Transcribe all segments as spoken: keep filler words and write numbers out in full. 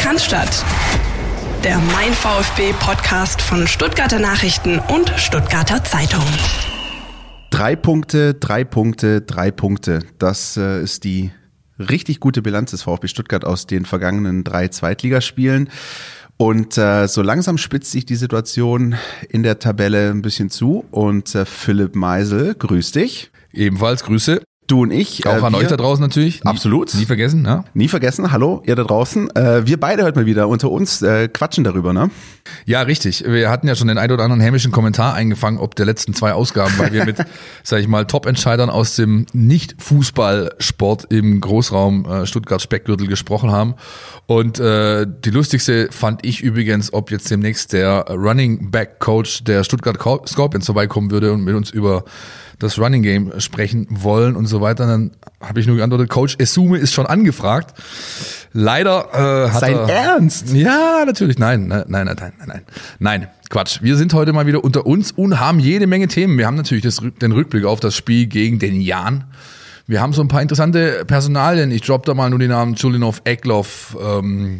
Cannstatt, der Mein VfB-Podcast von Stuttgarter Nachrichten und Stuttgarter Zeitung. Drei Punkte, drei Punkte, drei Punkte. Das äh, ist die richtig gute Bilanz des VfB Stuttgart aus den vergangenen drei Zweitligaspielen. Und äh, so langsam spitzt sich die Situation in der Tabelle ein bisschen zu. Und äh, Philipp Meisel, grüß dich. Ebenfalls Grüße. Du und ich. Auch äh, an wir, euch da draußen natürlich. Nie, absolut. Nie vergessen, ja. Nie vergessen. Hallo, ihr da draußen. Äh, wir beide heute mal wieder unter uns äh, quatschen darüber, ne? Ja, richtig. Wir hatten ja schon den ein oder anderen hämischen Kommentar eingefangen, ob der letzten zwei Ausgaben, weil wir mit, sag ich mal, Top-Entscheidern aus dem Nicht-Fußballsport im Großraum äh, Stuttgart-Speckgürtel gesprochen haben. Und äh, die lustigste fand ich übrigens, ob jetzt demnächst der Running-Back-Coach der Stuttgart Scorpions vorbeikommen würde und mit uns über das Running Game sprechen wollen und so weiter. Dann habe ich nur geantwortet, Coach Esume ist schon angefragt. Leider äh, hat Sein er... Ernst? Ja, natürlich. Nein, nein, nein, nein, nein, nein. Nein, Quatsch. Wir sind heute mal wieder unter uns und haben jede Menge Themen. Wir haben natürlich das, den Rückblick auf das Spiel gegen den Jan. Wir haben so ein paar interessante Personalien. Ich droppe da mal nur die Namen Julinov, Eklof, ähm,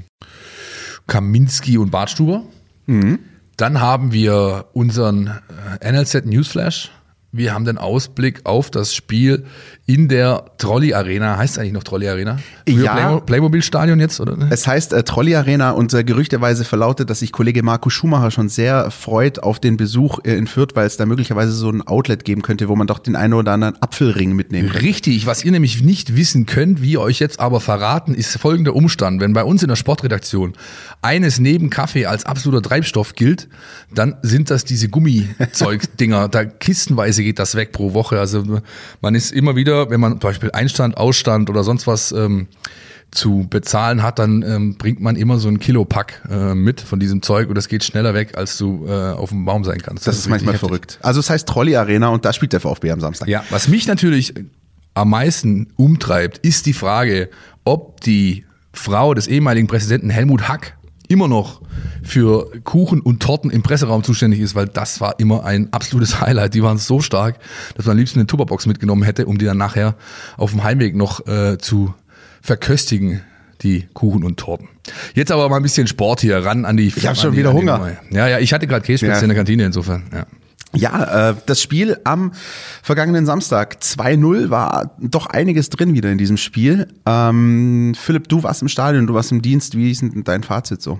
Kaminski und Bartstuber. Mhm. Dann haben wir unseren äh, N L Z Newsflash. Wir haben den Ausblick auf das Spiel in der Trolley Arena. Heißt es eigentlich noch Trolley Arena? Früher Ja. Playmobil-Stadion jetzt, oder? Es heißt äh, Trolley Arena und äh, gerüchteweise verlautet, dass sich Kollege Marco Schumacher schon sehr freut auf den Besuch äh, in Fürth, weil es da möglicherweise so ein Outlet geben könnte, wo man doch den einen oder anderen Apfelring mitnehmen kann. Richtig. Was ihr nämlich nicht wissen könnt, wie euch jetzt aber verraten, ist folgender Umstand. Wenn bei uns in der Sportredaktion eines neben Kaffee als absoluter Treibstoff gilt, dann sind das diese Gummizeug-Dinger. Da kistenweise geht das weg pro Woche. Also man ist immer wieder, wenn man zum Beispiel Einstand, Ausstand oder sonst was ähm, zu bezahlen hat, dann ähm, bringt man immer so ein Kilopack äh, mit von diesem Zeug und das geht schneller weg, als du äh, auf dem Baum sein kannst. Das, das ist manchmal heftig. Verrückt. Also es heißt Trolley Arena und da spielt der VfB am Samstag. Ja, was mich natürlich am meisten umtreibt, ist die Frage, ob die Frau des ehemaligen Präsidenten Helmut Hack immer noch für Kuchen und Torten im Presseraum zuständig ist, weil das war immer ein absolutes Highlight. Die waren so stark, dass man am liebsten eine Tupperbox mitgenommen hätte, um die dann nachher auf dem Heimweg noch äh, zu verköstigen, die Kuchen und Torten. Jetzt aber mal ein bisschen Sport hier, ran an die... Ich habe schon wieder Hunger. Ja, ja, ich hatte gerade Käsespätzle ja. in der Kantine, insofern, ja. Ja, äh, das Spiel am vergangenen Samstag zwei null war doch einiges drin wieder in diesem Spiel. Ähm, Philipp, du warst im Stadion, du warst im Dienst. Wie ist denn dein Fazit so?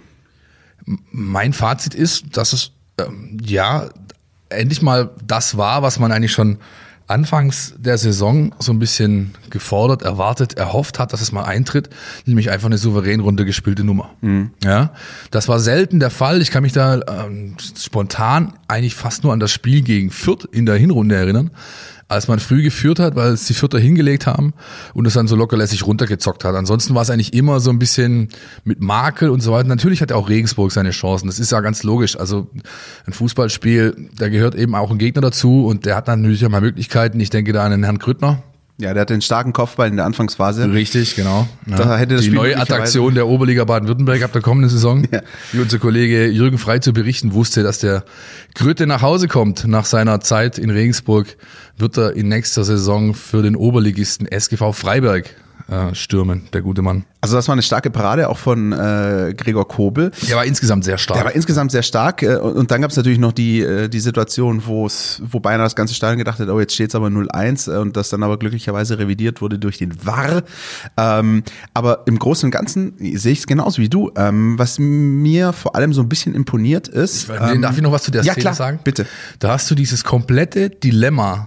Mein Fazit ist, dass es ähm, ja endlich mal das war, was man eigentlich schon anfangs der Saison so ein bisschen gefordert, erwartet, erhofft hat, dass es mal eintritt, nämlich einfach eine souverän runtergespielte Nummer. Mhm. Ja, das war selten der Fall. Ich kann mich da ähm, spontan eigentlich fast nur an das Spiel gegen Fürth in der Hinrunde erinnern, als man früh geführt hat, weil es die Fürther hingelegt haben und es dann so lockerlässig runtergezockt hat. Ansonsten war es eigentlich immer so ein bisschen mit Makel und so weiter. Natürlich hat auch Regensburg seine Chancen. Das ist ja ganz logisch. Also ein Fußballspiel, da gehört eben auch ein Gegner dazu und der hat natürlich auch mal Möglichkeiten. Ich denke da an den Herrn Grüttner. Ja, der hat den starken Kopfball in der Anfangsphase. Richtig, genau. Ja. Da hätte das die Spiel neue Attraktion der Oberliga Baden-Württemberg ab der kommenden Saison. Ja. Wie unser Kollege Jürgen Frey zu berichten wusste, dass der Grütte nach Hause kommt nach seiner Zeit in Regensburg, wird er in nächster Saison für den Oberligisten S G V Freiberg äh, stürmen, der gute Mann. Also das war eine starke Parade auch von äh, Gregor Kobel. Der war insgesamt sehr stark. Der war insgesamt sehr stark äh, und, und dann gab es natürlich noch die äh, die Situation, wo es wo beinahe das ganze Stadion gedacht hat, oh jetzt steht es aber null eins äh, und das dann aber glücklicherweise revidiert wurde durch den V A R. Ähm, aber im Großen und Ganzen sehe ich es genauso wie du. Ähm, was mir vor allem so ein bisschen imponiert ist. Ich, ähm, darf ich noch was zu der ja, Szene klar, sagen? Bitte. Da hast du dieses komplette Dilemma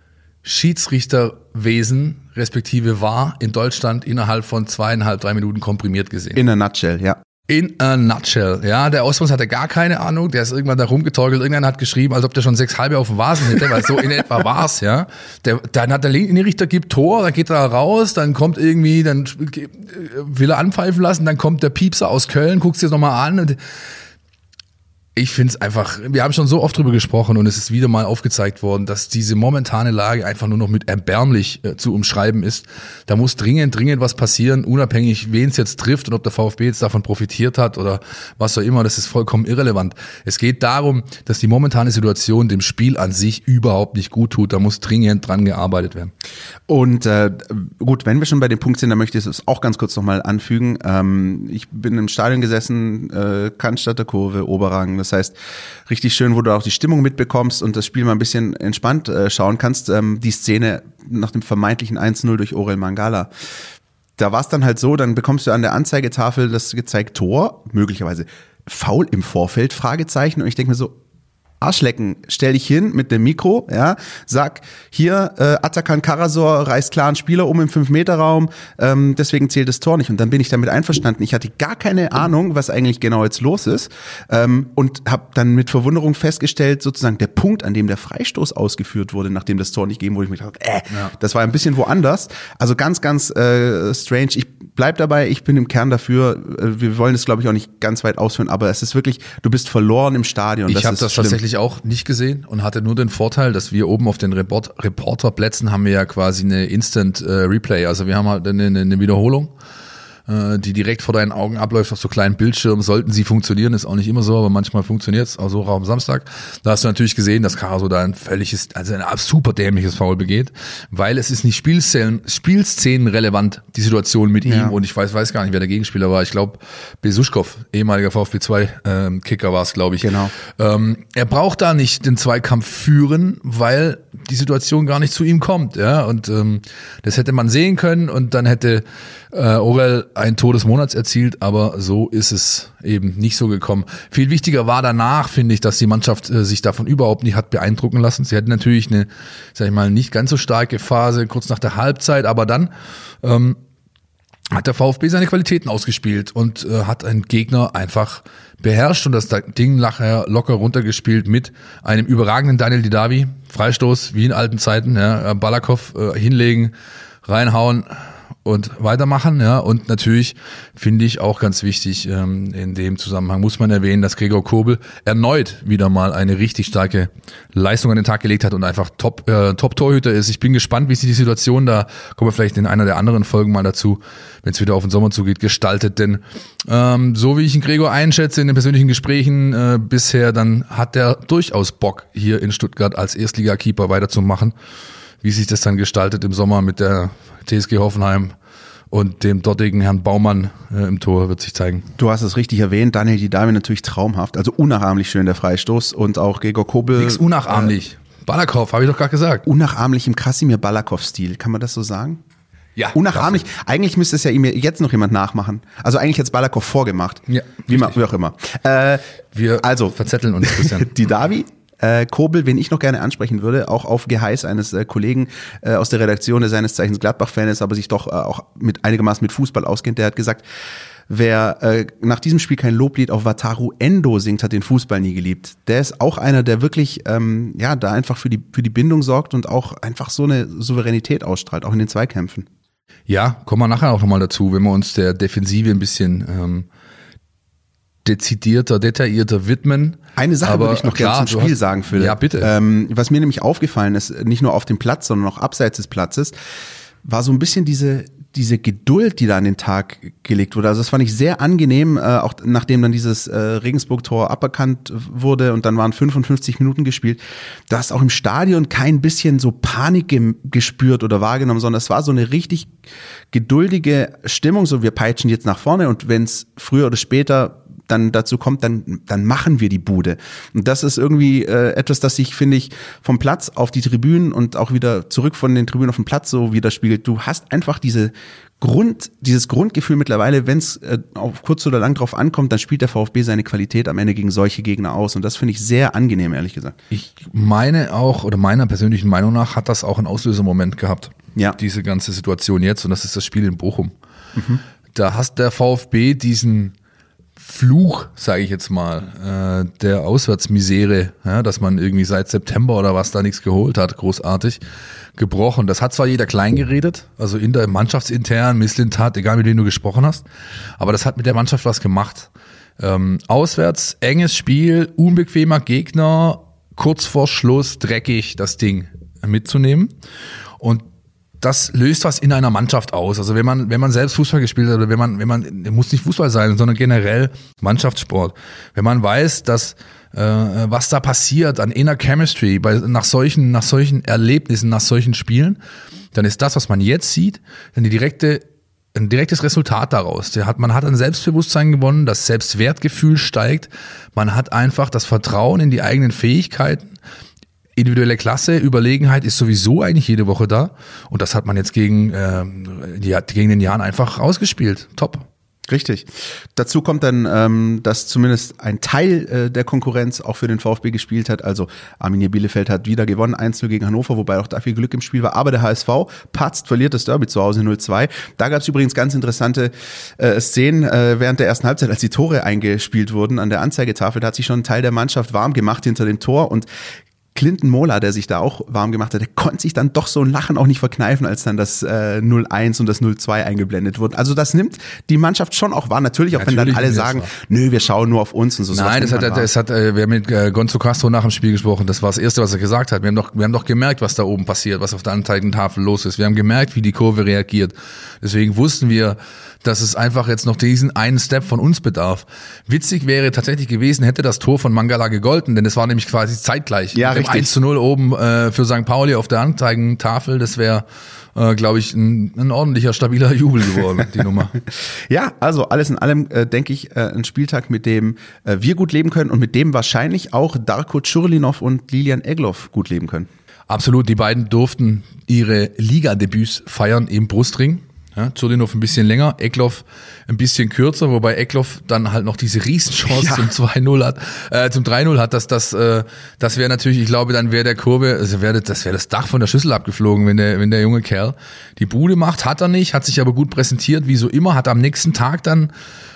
Schiedsrichterwesen respektive V A R in Deutschland innerhalb von zweieinhalb, drei Minuten komprimiert gesehen. In a nutshell, ja. In a nutshell, ja. Der Osmos hatte gar keine Ahnung, der ist irgendwann da rumgetorkelt. Irgendeiner hat geschrieben, als ob der schon sechs halbe auf dem Vasen hätte, weil so in etwa war's, ja. Der, dann hat der Linienrichter gibt Tor, dann geht er raus, dann kommt irgendwie, dann will er anpfeifen lassen, dann kommt der Piepser aus Köln, guckst dir das nochmal an und Ich finde es einfach, wir haben schon so oft drüber gesprochen und es ist wieder mal aufgezeigt worden, dass diese momentane Lage einfach nur noch mit erbärmlich äh, zu umschreiben ist. Da muss dringend, dringend was passieren, unabhängig, wen es jetzt trifft und ob der VfB jetzt davon profitiert hat oder was auch immer, das ist vollkommen irrelevant. Es geht darum, dass die momentane Situation dem Spiel an sich überhaupt nicht gut tut. Da muss dringend dran gearbeitet werden. Und äh, gut, wenn wir schon bei dem Punkt sind, dann möchte ich es auch ganz kurz nochmal anfügen. Ähm, ich bin im Stadion gesessen, äh, Cannstatter Kurve, Oberrang. Das heißt, richtig schön, wo du auch die Stimmung mitbekommst und das Spiel mal ein bisschen entspannt äh, schauen kannst. Ähm, die Szene nach dem vermeintlichen eins null durch Orel Mangala. Da war es dann halt so, dann bekommst du an der Anzeigetafel das gezeigt Tor, möglicherweise Foul im Vorfeld, Fragezeichen. Und ich denke mir so, Arschlecken, stell dich hin mit dem Mikro, ja, sag, hier, äh, Atakan Karasor reißt klar einen Spieler um im fünf Meter Raum, ähm, deswegen zählt das Tor nicht. Und dann bin ich damit einverstanden. Ich hatte gar keine Ahnung, was eigentlich genau jetzt los ist, ähm, und habe dann mit Verwunderung festgestellt, sozusagen der Punkt, an dem der Freistoß ausgeführt wurde, nachdem das Tor nicht gegeben wurde, ich mir gedacht, äh, ja. das war ein bisschen woanders. Also ganz, ganz äh, strange. Ich bleib dabei, ich bin im Kern dafür, wir wollen es, glaube ich, auch nicht ganz weit ausführen, aber es ist wirklich, du bist verloren im Stadion. Ich habe das schlimm. tatsächlich auch nicht gesehen und hatte nur den Vorteil, dass wir oben auf den Report- Reporterplätzen haben wir ja quasi eine Instant äh, Replay, also wir haben halt eine, eine Wiederholung, äh, die direkt vor deinen Augen abläuft auf so kleinen Bildschirmen. Sollten sie funktionieren, ist auch nicht immer so, aber manchmal funktioniert es, auch so auch am Samstag. Da hast du natürlich gesehen, dass Karasor da ein völliges, also ein super dämliches Foul begeht, weil es ist nicht Spielszenen, Spielszenen relevant, die Situation mit ja. ihm, und ich weiß weiß gar nicht, wer der Gegenspieler war. Ich glaube, Besuschkow, ehemaliger VfB zwei ähm, Kicker war es, glaube ich. Genau. Ähm, er braucht da nicht den Zweikampf führen, weil die Situation gar nicht zu ihm kommt, ja, und ähm, das hätte man sehen können und dann hätte äh, Orel ein Tor des Monats erzielt, aber so ist es eben nicht so gekommen. Viel wichtiger war danach, finde ich, dass die Mannschaft äh, sich davon überhaupt nicht hat beeindrucken lassen. Sie hatten natürlich eine, sag ich mal, nicht ganz so starke Phase kurz nach der Halbzeit, aber dann ähm, hat der VfB seine Qualitäten ausgespielt und äh, hat einen Gegner einfach beherrscht und das Ding nachher locker runtergespielt mit einem überragenden Daniel Didavi. Freistoß wie in alten Zeiten, ja, Balakow äh, hinlegen, reinhauen und weitermachen, ja, und natürlich finde ich auch ganz wichtig, ähm, in dem Zusammenhang muss man erwähnen, dass Gregor Kobel erneut wieder mal eine richtig starke Leistung an den Tag gelegt hat und einfach Top, äh, Top-Torhüter ist. Ich bin gespannt, wie sich die Situation, da kommen wir vielleicht in einer der anderen Folgen mal dazu, wenn es wieder auf den Sommer zugeht, gestaltet, denn ähm, so wie ich ihn Gregor einschätze in den persönlichen Gesprächen äh, bisher, dann hat der durchaus Bock, hier in Stuttgart als Erstligakeeper weiterzumachen. Wie sich das dann gestaltet im Sommer mit der T S G Hoffenheim und dem dortigen Herrn Baumann äh, im Tor, wird sich zeigen. Du hast es richtig erwähnt, Daniel Didavi natürlich traumhaft, also unnachahmlich schön der Freistoß und auch Gregor Kobel. Nix unnachahmlich. Äh, Balakow, habe ich doch gerade gesagt. Unnachahmlich im Krasimir Balakow-Stil, kann man das so sagen? Ja. Unnachahmlich. Eigentlich müsste es ja ihm jetzt noch jemand nachmachen. Also eigentlich jetzt Balakow vorgemacht. Ja. Wie, man, wie auch immer. Äh, Wir also verzetteln uns, Christian. Didavi. Äh, Kobel, wen ich noch gerne ansprechen würde, auch auf Geheiß eines äh, Kollegen äh, aus der Redaktion, der seines Zeichens Gladbach-Fan ist, aber sich doch äh, auch mit einigermaßen mit Fußball auskennt, der hat gesagt, wer äh, nach diesem Spiel kein Loblied auf Wataru Endo singt, hat den Fußball nie geliebt. Der ist auch einer, der wirklich ähm, ja da einfach für die für die Bindung sorgt und auch einfach so eine Souveränität ausstrahlt, auch in den Zweikämpfen. Ja, kommen wir nachher auch nochmal dazu, wenn wir uns der Defensive ein bisschen ähm, dezidierter, detaillierter widmen. Eine Sache aber würde ich noch klar, gerne zum Spiel hast, sagen, Philipp. Ja, bitte. Ähm, was mir nämlich aufgefallen ist, nicht nur auf dem Platz, sondern auch abseits des Platzes, war so ein bisschen diese diese Geduld, die da an den Tag gelegt wurde. Also das fand ich sehr angenehm, äh, auch nachdem dann dieses äh, Regensburg-Tor aberkannt wurde und dann waren fünfundfünfzig Minuten gespielt. Du hast auch im Stadion kein bisschen so Panik ge- gespürt oder wahrgenommen, sondern es war so eine richtig geduldige Stimmung, so wir peitschen jetzt nach vorne und wenn es früher oder später dann dazu kommt, dann dann machen wir die Bude. Und das ist irgendwie äh, etwas, das sich, finde ich, vom Platz auf die Tribünen und auch wieder zurück von den Tribünen auf den Platz so widerspiegelt. Du hast einfach diese Grund, dieses Grundgefühl mittlerweile, wenn es äh, auf kurz oder lang drauf ankommt, dann spielt der VfB seine Qualität am Ende gegen solche Gegner aus. Und das finde ich sehr angenehm, ehrlich gesagt. Ich meine auch, oder meiner persönlichen Meinung nach, hat das auch einen Auslösemoment gehabt. Ja. Diese ganze Situation jetzt. Und das ist das Spiel in Bochum. Mhm. Da hast der VfB diesen Fluch, sage ich jetzt mal, äh, der Auswärtsmisere, ja, dass man irgendwie seit September oder was da nichts geholt hat, großartig, gebrochen. Das hat zwar jeder klein geredet, also in der Mannschaftsintern, Mislintat, egal mit wem du gesprochen hast, aber das hat mit der Mannschaft was gemacht. Ähm, auswärts, enges Spiel, unbequemer Gegner, kurz vor Schluss, dreckig, das Ding mitzunehmen. Und das löst was in einer Mannschaft aus. Also wenn man, wenn man selbst Fußball gespielt hat oder wenn man, wenn man, muss nicht Fußball sein, sondern generell Mannschaftssport. Wenn man weiß, dass, äh, was da passiert an inner Chemistry bei, nach solchen, nach solchen Erlebnissen, nach solchen Spielen, dann ist das, was man jetzt sieht, dann die direkte, ein direktes Resultat daraus. Der hat, man hat ein Selbstbewusstsein gewonnen, das Selbstwertgefühl steigt, man hat einfach das Vertrauen in die eigenen Fähigkeiten. Individuelle Klasse, Überlegenheit ist sowieso eigentlich jede Woche da und das hat man jetzt gegen, äh, die, gegen den Jahren einfach ausgespielt. Top. Richtig. Dazu kommt dann, ähm, dass zumindest ein Teil äh, der Konkurrenz auch für den VfB gespielt hat. Also Arminia Bielefeld hat wieder gewonnen, eins null gegen Hannover, wobei auch da viel Glück im Spiel war. Aber der H S V patzt, verliert das Derby zu Hause null zwei. Da gab es übrigens ganz interessante äh, Szenen äh, während der ersten Halbzeit, als die Tore eingespielt wurden an der Anzeigetafel. Da hat sich schon ein Teil der Mannschaft warm gemacht hinter dem Tor und Clinton Mola, der sich da auch warm gemacht hat, der konnte sich dann doch so ein Lachen auch nicht verkneifen, als dann das äh, null eins und das null zwei eingeblendet wurden. Also das nimmt die Mannschaft schon auch wahr. Natürlich auch, Natürlich, wenn dann alle sagen, nö, wir schauen nur auf uns und so. Nein, das hat, das hat, äh, wir haben mit äh, Gonzo Castro nach dem Spiel gesprochen. Das war das Erste, was er gesagt hat. Wir haben doch, wir haben doch gemerkt, was da oben passiert, was auf der Anzeigentafel los ist. Wir haben gemerkt, wie die Kurve reagiert. Deswegen wussten wir, dass es einfach jetzt noch diesen einen Step von uns bedarf. Witzig wäre tatsächlich gewesen, hätte das Tor von Mangala gegolten, denn es war nämlich quasi zeitgleich. Ja, richtig. eins zu null oben äh, für Sankt Pauli auf der Anzeigentafel, das wäre, äh, glaube ich, ein, ein ordentlicher, stabiler Jubel geworden, die Nummer. Ja, also alles in allem, äh, denke ich, äh, ein Spieltag, mit dem äh, wir gut leben können und mit dem wahrscheinlich auch Darko Tschurlinov und Lilian Egloff gut leben können. Absolut, die beiden durften ihre Ligadebüts feiern im Brustring. Ja, Tschurlinov ein bisschen länger, Egloff ein bisschen kürzer, wobei Egloff dann halt noch diese Riesenchance ja. zum zwei null hat, äh, zum drei null hat, dass das, äh, das wäre natürlich, ich glaube, dann wäre der Kurve, also wäre das wäre das Dach von der Schüssel abgeflogen, wenn der, wenn der junge Kerl die Bude macht, hat er nicht, hat sich aber gut präsentiert, wie so immer, hat am nächsten Tag dann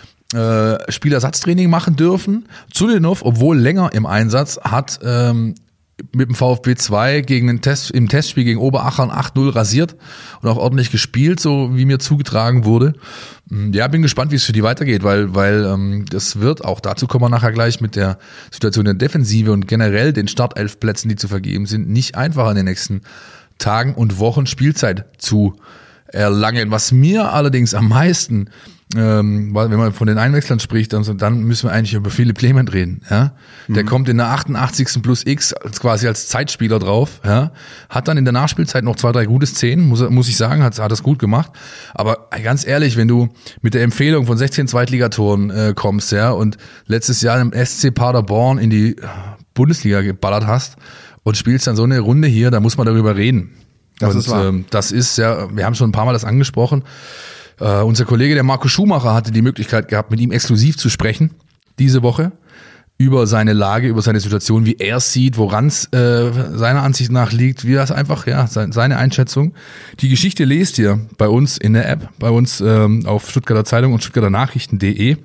äh, Spielersatztraining machen dürfen. Tschurlinov, obwohl länger im Einsatz, hat ähm, mit dem VfB zwei gegen den Test, im Testspiel gegen Oberachern acht null rasiert und auch ordentlich gespielt, so wie mir zugetragen wurde. Ja, bin gespannt, wie es für die weitergeht, weil, weil ähm, das wird, auch dazu kommen wir nachher gleich mit der Situation der Defensive und generell den Startelfplätzen, die zu vergeben sind, nicht einfach in den nächsten Tagen und Wochen Spielzeit zu erlangen. Was mir allerdings am meisten, ähm, weil wenn man von den Einwechslern spricht, dann, dann müssen wir eigentlich über Philipp Clement reden. Ja? Der mhm. kommt in der achtundachtzigsten plus X als, quasi als Zeitspieler drauf. Ja? Hat dann in der Nachspielzeit noch zwei, drei gute Szenen, muss, muss ich sagen, hat, hat das gut gemacht. Aber ganz ehrlich, wenn du mit der Empfehlung von sechzehn Zweitligatoren äh, kommst, ja, und letztes Jahr im S C Paderborn in die Bundesliga geballert hast und spielst dann so eine Runde hier, da muss man darüber reden. Das und, ist wahr. Ähm, das ist ja, wir haben schon ein paar Mal das angesprochen. Uh, unser Kollege, der Marco Schumacher, hatte die Möglichkeit gehabt, mit ihm exklusiv zu sprechen, diese Woche, über seine Lage, über seine Situation, wie er es sieht, woran es äh, seiner Ansicht nach liegt, wie das einfach, ja, seine Einschätzung. Die Geschichte lest ihr bei uns in der App, bei uns ähm, auf Stuttgarter Zeitung und Stuttgarter Nachrichten punkt de.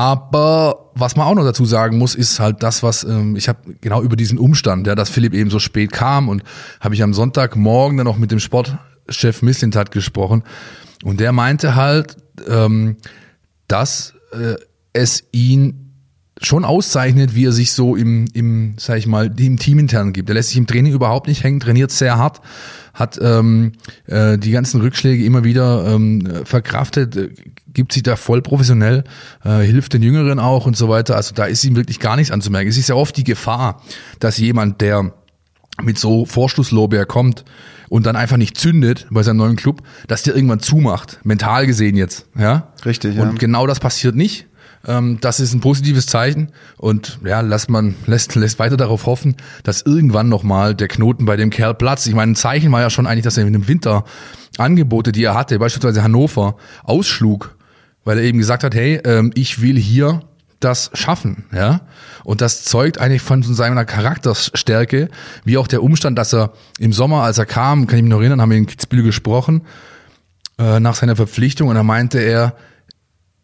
Aber was man auch noch dazu sagen muss, ist halt das, was ähm, ich habe genau über diesen Umstand, ja, dass Philipp eben so spät kam und habe ich am Sonntagmorgen dann noch mit dem Sportchef Mislintat gesprochen. Und der meinte halt, ähm, dass äh, es ihn schon auszeichnet, wie er sich so im, im, sag ich mal, im Team intern gibt. Er lässt sich im Training überhaupt nicht hängen, trainiert sehr hart, hat ähm, äh, die ganzen Rückschläge immer wieder ähm, verkraftet, äh, gibt sich da voll professionell, äh, hilft den Jüngeren auch und so weiter. Also da ist ihm wirklich gar nichts anzumerken. Es ist ja oft die Gefahr, dass jemand, der mit so Vorschusslorbeer kommt und dann einfach nicht zündet bei seinem neuen Club, dass der irgendwann zumacht, mental gesehen jetzt, ja. Richtig, ja. Und genau das passiert nicht. Das ist ein positives Zeichen und ja, lässt man lässt lässt weiter darauf hoffen, dass irgendwann nochmal der Knoten bei dem Kerl platzt. Ich meine, ein Zeichen war ja schon eigentlich, dass er in dem Winter Angebote, die er hatte, beispielsweise Hannover, ausschlug, weil er eben gesagt hat, hey, ich will hier das schaffen, ja. Und das zeugt eigentlich von seiner Charakterstärke, wie auch der Umstand, dass er im Sommer, als er kam, kann ich mich noch erinnern, haben wir in Kitzbühel gesprochen, äh, nach seiner Verpflichtung, und da meinte er,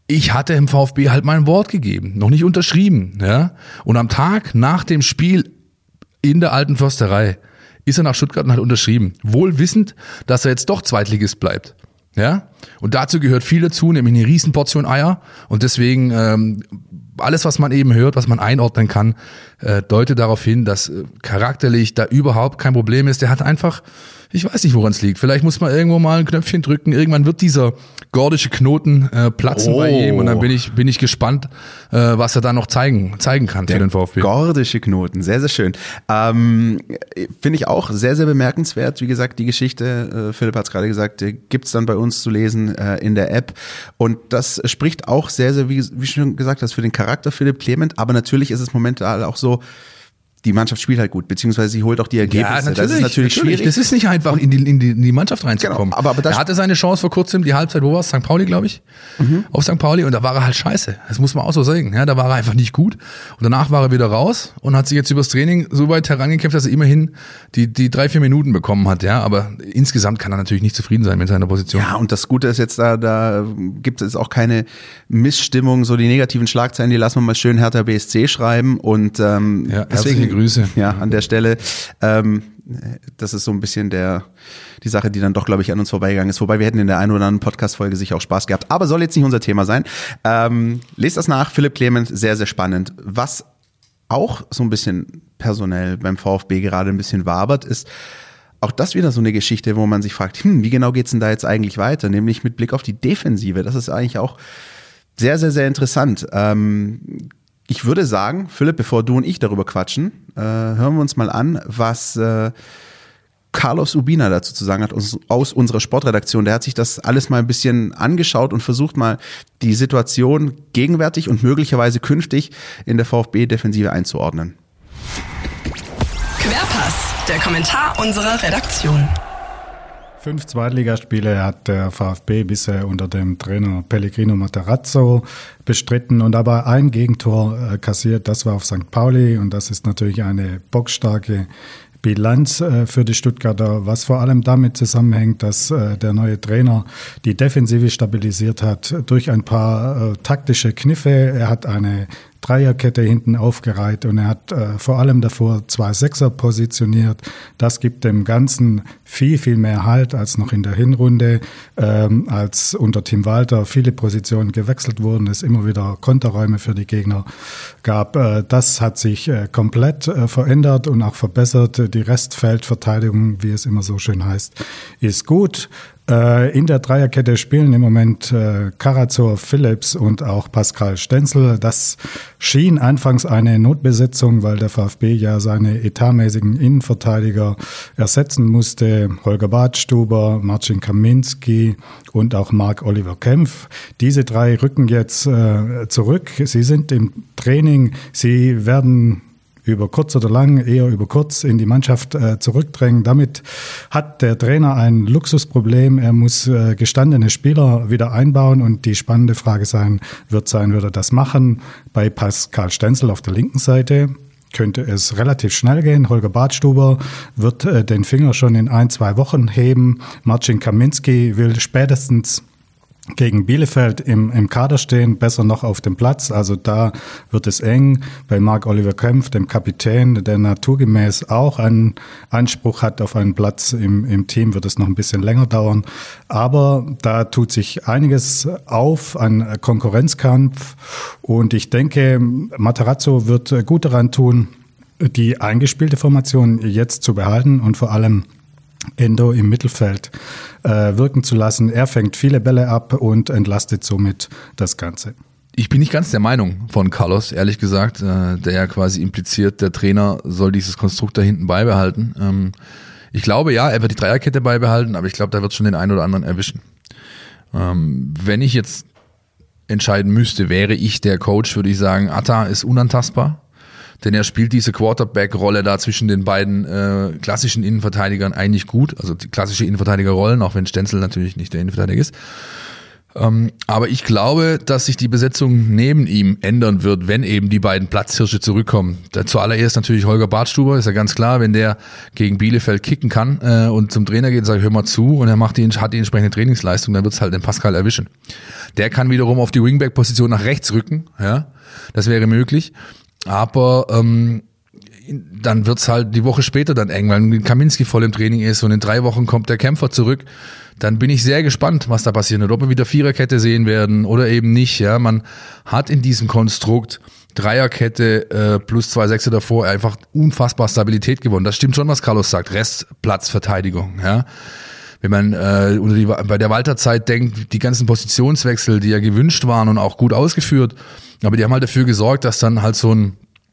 ich hatte im VfB halt mein Wort gegeben, noch nicht unterschrieben. Ja? Und am Tag nach dem Spiel in der Alten Försterei ist er nach Stuttgart und hat unterschrieben. Wohl wissend, dass er jetzt doch Zweitligist bleibt. Ja? Und dazu gehört viel dazu, nämlich eine Riesenportion Eier. Und deswegen ähm, alles, was man eben hört, was man einordnen kann, äh, deutet darauf hin, dass äh, charakterlich da überhaupt kein Problem ist. Der hat einfach, ich weiß nicht, woran es liegt. Vielleicht muss man irgendwo mal ein Knöpfchen drücken. Irgendwann wird dieser gordische Knoten äh, platzen oh. bei ihm. Und dann bin ich bin ich gespannt, äh, was er da noch zeigen zeigen kann Der für den VfB. Gordische Knoten, sehr, sehr schön. Ähm, Finde ich auch sehr, sehr bemerkenswert. Wie gesagt, die Geschichte, äh, Philipp hat es gerade gesagt, äh, gibt's dann bei uns zu lesen äh, in der App. Und das spricht auch sehr, sehr, wie, wie schon gesagt hast, für den Charakter Philipp Clement. Aber natürlich ist es momentan auch so, die Mannschaft spielt halt gut, beziehungsweise sie holt auch die Ergebnisse. Ja, natürlich, das ist natürlich, natürlich schwierig. Das ist nicht einfach, in die, in die, in die Mannschaft reinzukommen. Genau, aber, aber er hatte seine Chance vor kurzem, die Halbzeit, wo war es? Sankt Pauli, glaube ich. Mhm. Auf Sankt Pauli. Und da war er halt scheiße. Das muss man auch so sagen. Ja, da war er einfach nicht gut. Und danach war er wieder raus und hat sich jetzt übers Training so weit herangekämpft, dass er immerhin die, die drei, vier Minuten bekommen hat. Ja, aber insgesamt kann er natürlich nicht zufrieden sein mit seiner Position. Ja, und das Gute ist jetzt, da, da gibt es jetzt auch keine Missstimmung. So die negativen Schlagzeilen, die lassen wir mal schön Hertha B S C schreiben. Und ähm, ja, deswegen herzliche Grüße. Ja, an der Stelle. Ähm, das ist so ein bisschen der die Sache, die dann doch, glaube ich, an uns vorbeigegangen ist. Wobei wir hätten in der einen oder anderen Podcast-Folge sicher auch Spaß gehabt. Aber soll jetzt nicht unser Thema sein. Ähm, lest das nach. Philipp Clement, sehr, sehr spannend. Was auch so ein bisschen personell beim VfB gerade ein bisschen wabert, ist auch das wieder so eine Geschichte, wo man sich fragt, hm, wie genau geht's denn da jetzt eigentlich weiter? Nämlich mit Blick auf die Defensive. Das ist eigentlich auch sehr, sehr, sehr interessant. Ähm, Ich würde sagen, Philipp, bevor du und ich darüber quatschen, äh, hören wir uns mal an, was äh, Carlos Urbina dazu zu sagen hat aus, aus unserer Sportredaktion. Der hat sich das alles mal ein bisschen angeschaut und versucht mal die Situation gegenwärtig und möglicherweise künftig in der VfB-Defensive einzuordnen. Querpass, der Kommentar unserer Redaktion. Fünf Zweitligaspiele hat der VfB bisher unter dem Trainer Pellegrino Matarazzo bestritten und dabei ein Gegentor äh, kassiert. Das war auf Sankt Pauli und das ist natürlich eine bockstarke Bilanz äh, für die Stuttgarter, was vor allem damit zusammenhängt, dass äh, der neue Trainer die Defensive stabilisiert hat durch ein paar äh, taktische Kniffe. Er hat eine Dreierkette hinten aufgereiht und er hat äh, vor allem davor zwei Sechser positioniert. Das gibt dem Ganzen viel, viel mehr Halt als noch in der Hinrunde, ähm, als unter Tim Walter viele Positionen gewechselt wurden, es immer wieder Konterräume für die Gegner gab. Äh, das hat sich äh, komplett äh, verändert und auch verbessert. Die Restfeldverteidigung, wie es immer so schön heißt, ist gut. In der Dreierkette spielen im Moment äh, Karazor, Phillips und auch Pascal Stenzel. Das schien anfangs eine Notbesetzung, weil der VfB ja seine etatmäßigen Innenverteidiger ersetzen musste. Holger Badstuber, Marcin Kaminski und auch Marc-Oliver Kempf. Diese drei rücken jetzt äh, zurück. Sie sind im Training. Sie werden über kurz oder lang, eher über kurz in die Mannschaft äh, zurückdrängen. Damit hat der Trainer ein Luxusproblem. Er muss äh, gestandene Spieler wieder einbauen und die spannende Frage sein wird sein, wird er das machen? Bei Pascal Stenzel auf der linken Seite könnte es relativ schnell gehen. Holger Badstuber wird äh, den Finger schon in ein, zwei Wochen heben. Marcin Kaminski will spätestens gegen Bielefeld im, im Kader stehen, besser noch auf dem Platz. Also da wird es eng. Bei Marc-Oliver Kempf, dem Kapitän, der naturgemäß auch einen Anspruch hat auf einen Platz im, im Team, wird es noch ein bisschen länger dauern. Aber da tut sich einiges auf an Konkurrenzkampf. Und ich denke, Matarazzo wird gut daran tun, die eingespielte Formation jetzt zu behalten und vor allem Endo im Mittelfeld äh, wirken zu lassen. Er fängt viele Bälle ab und entlastet somit das Ganze. Ich bin nicht ganz der Meinung von Carlos, ehrlich gesagt, äh, der ja quasi impliziert, der Trainer soll dieses Konstrukt da hinten beibehalten. Ähm, ich glaube, ja, er wird die Dreierkette beibehalten, aber ich glaube, da wird schon den einen oder anderen erwischen. Ähm, wenn ich jetzt entscheiden müsste, wäre ich der Coach, würde ich sagen, Atta ist unantastbar. Denn er spielt diese Quarterback-Rolle da zwischen den beiden äh, klassischen Innenverteidigern eigentlich gut. Also die klassische Innenverteidigerrollen, auch wenn Stenzel natürlich nicht der Innenverteidiger ist. Ähm, aber ich glaube, dass sich die Besetzung neben ihm ändern wird, wenn eben die beiden Platzhirsche zurückkommen. Da zuallererst natürlich Holger Badstuber, ist ja ganz klar, wenn der gegen Bielefeld kicken kann äh, und zum Trainer geht und sagt, hör mal zu, und er macht die, hat die entsprechende Trainingsleistung, dann wird's halt den Pascal erwischen. Der kann wiederum auf die Wingback-Position nach rechts rücken, ja, das wäre möglich, aber ähm, dann wird's halt die Woche später dann eng, weil Kaminski voll im Training ist und in drei Wochen kommt der Kämpfer zurück. Dann bin ich sehr gespannt, was da passieren wird, ob wir wieder Viererkette sehen werden oder eben nicht. Ja, man hat in diesem Konstrukt Dreierkette äh, plus zwei Sechser davor einfach unfassbar Stabilität gewonnen. Das stimmt schon, was Carlos sagt. Restplatzverteidigung. Ja, wenn man äh, unter die, bei der Walter-Zeit denkt, die ganzen Positionswechsel, die ja gewünscht waren und auch gut ausgeführt, aber die haben halt dafür gesorgt, dass dann halt so ein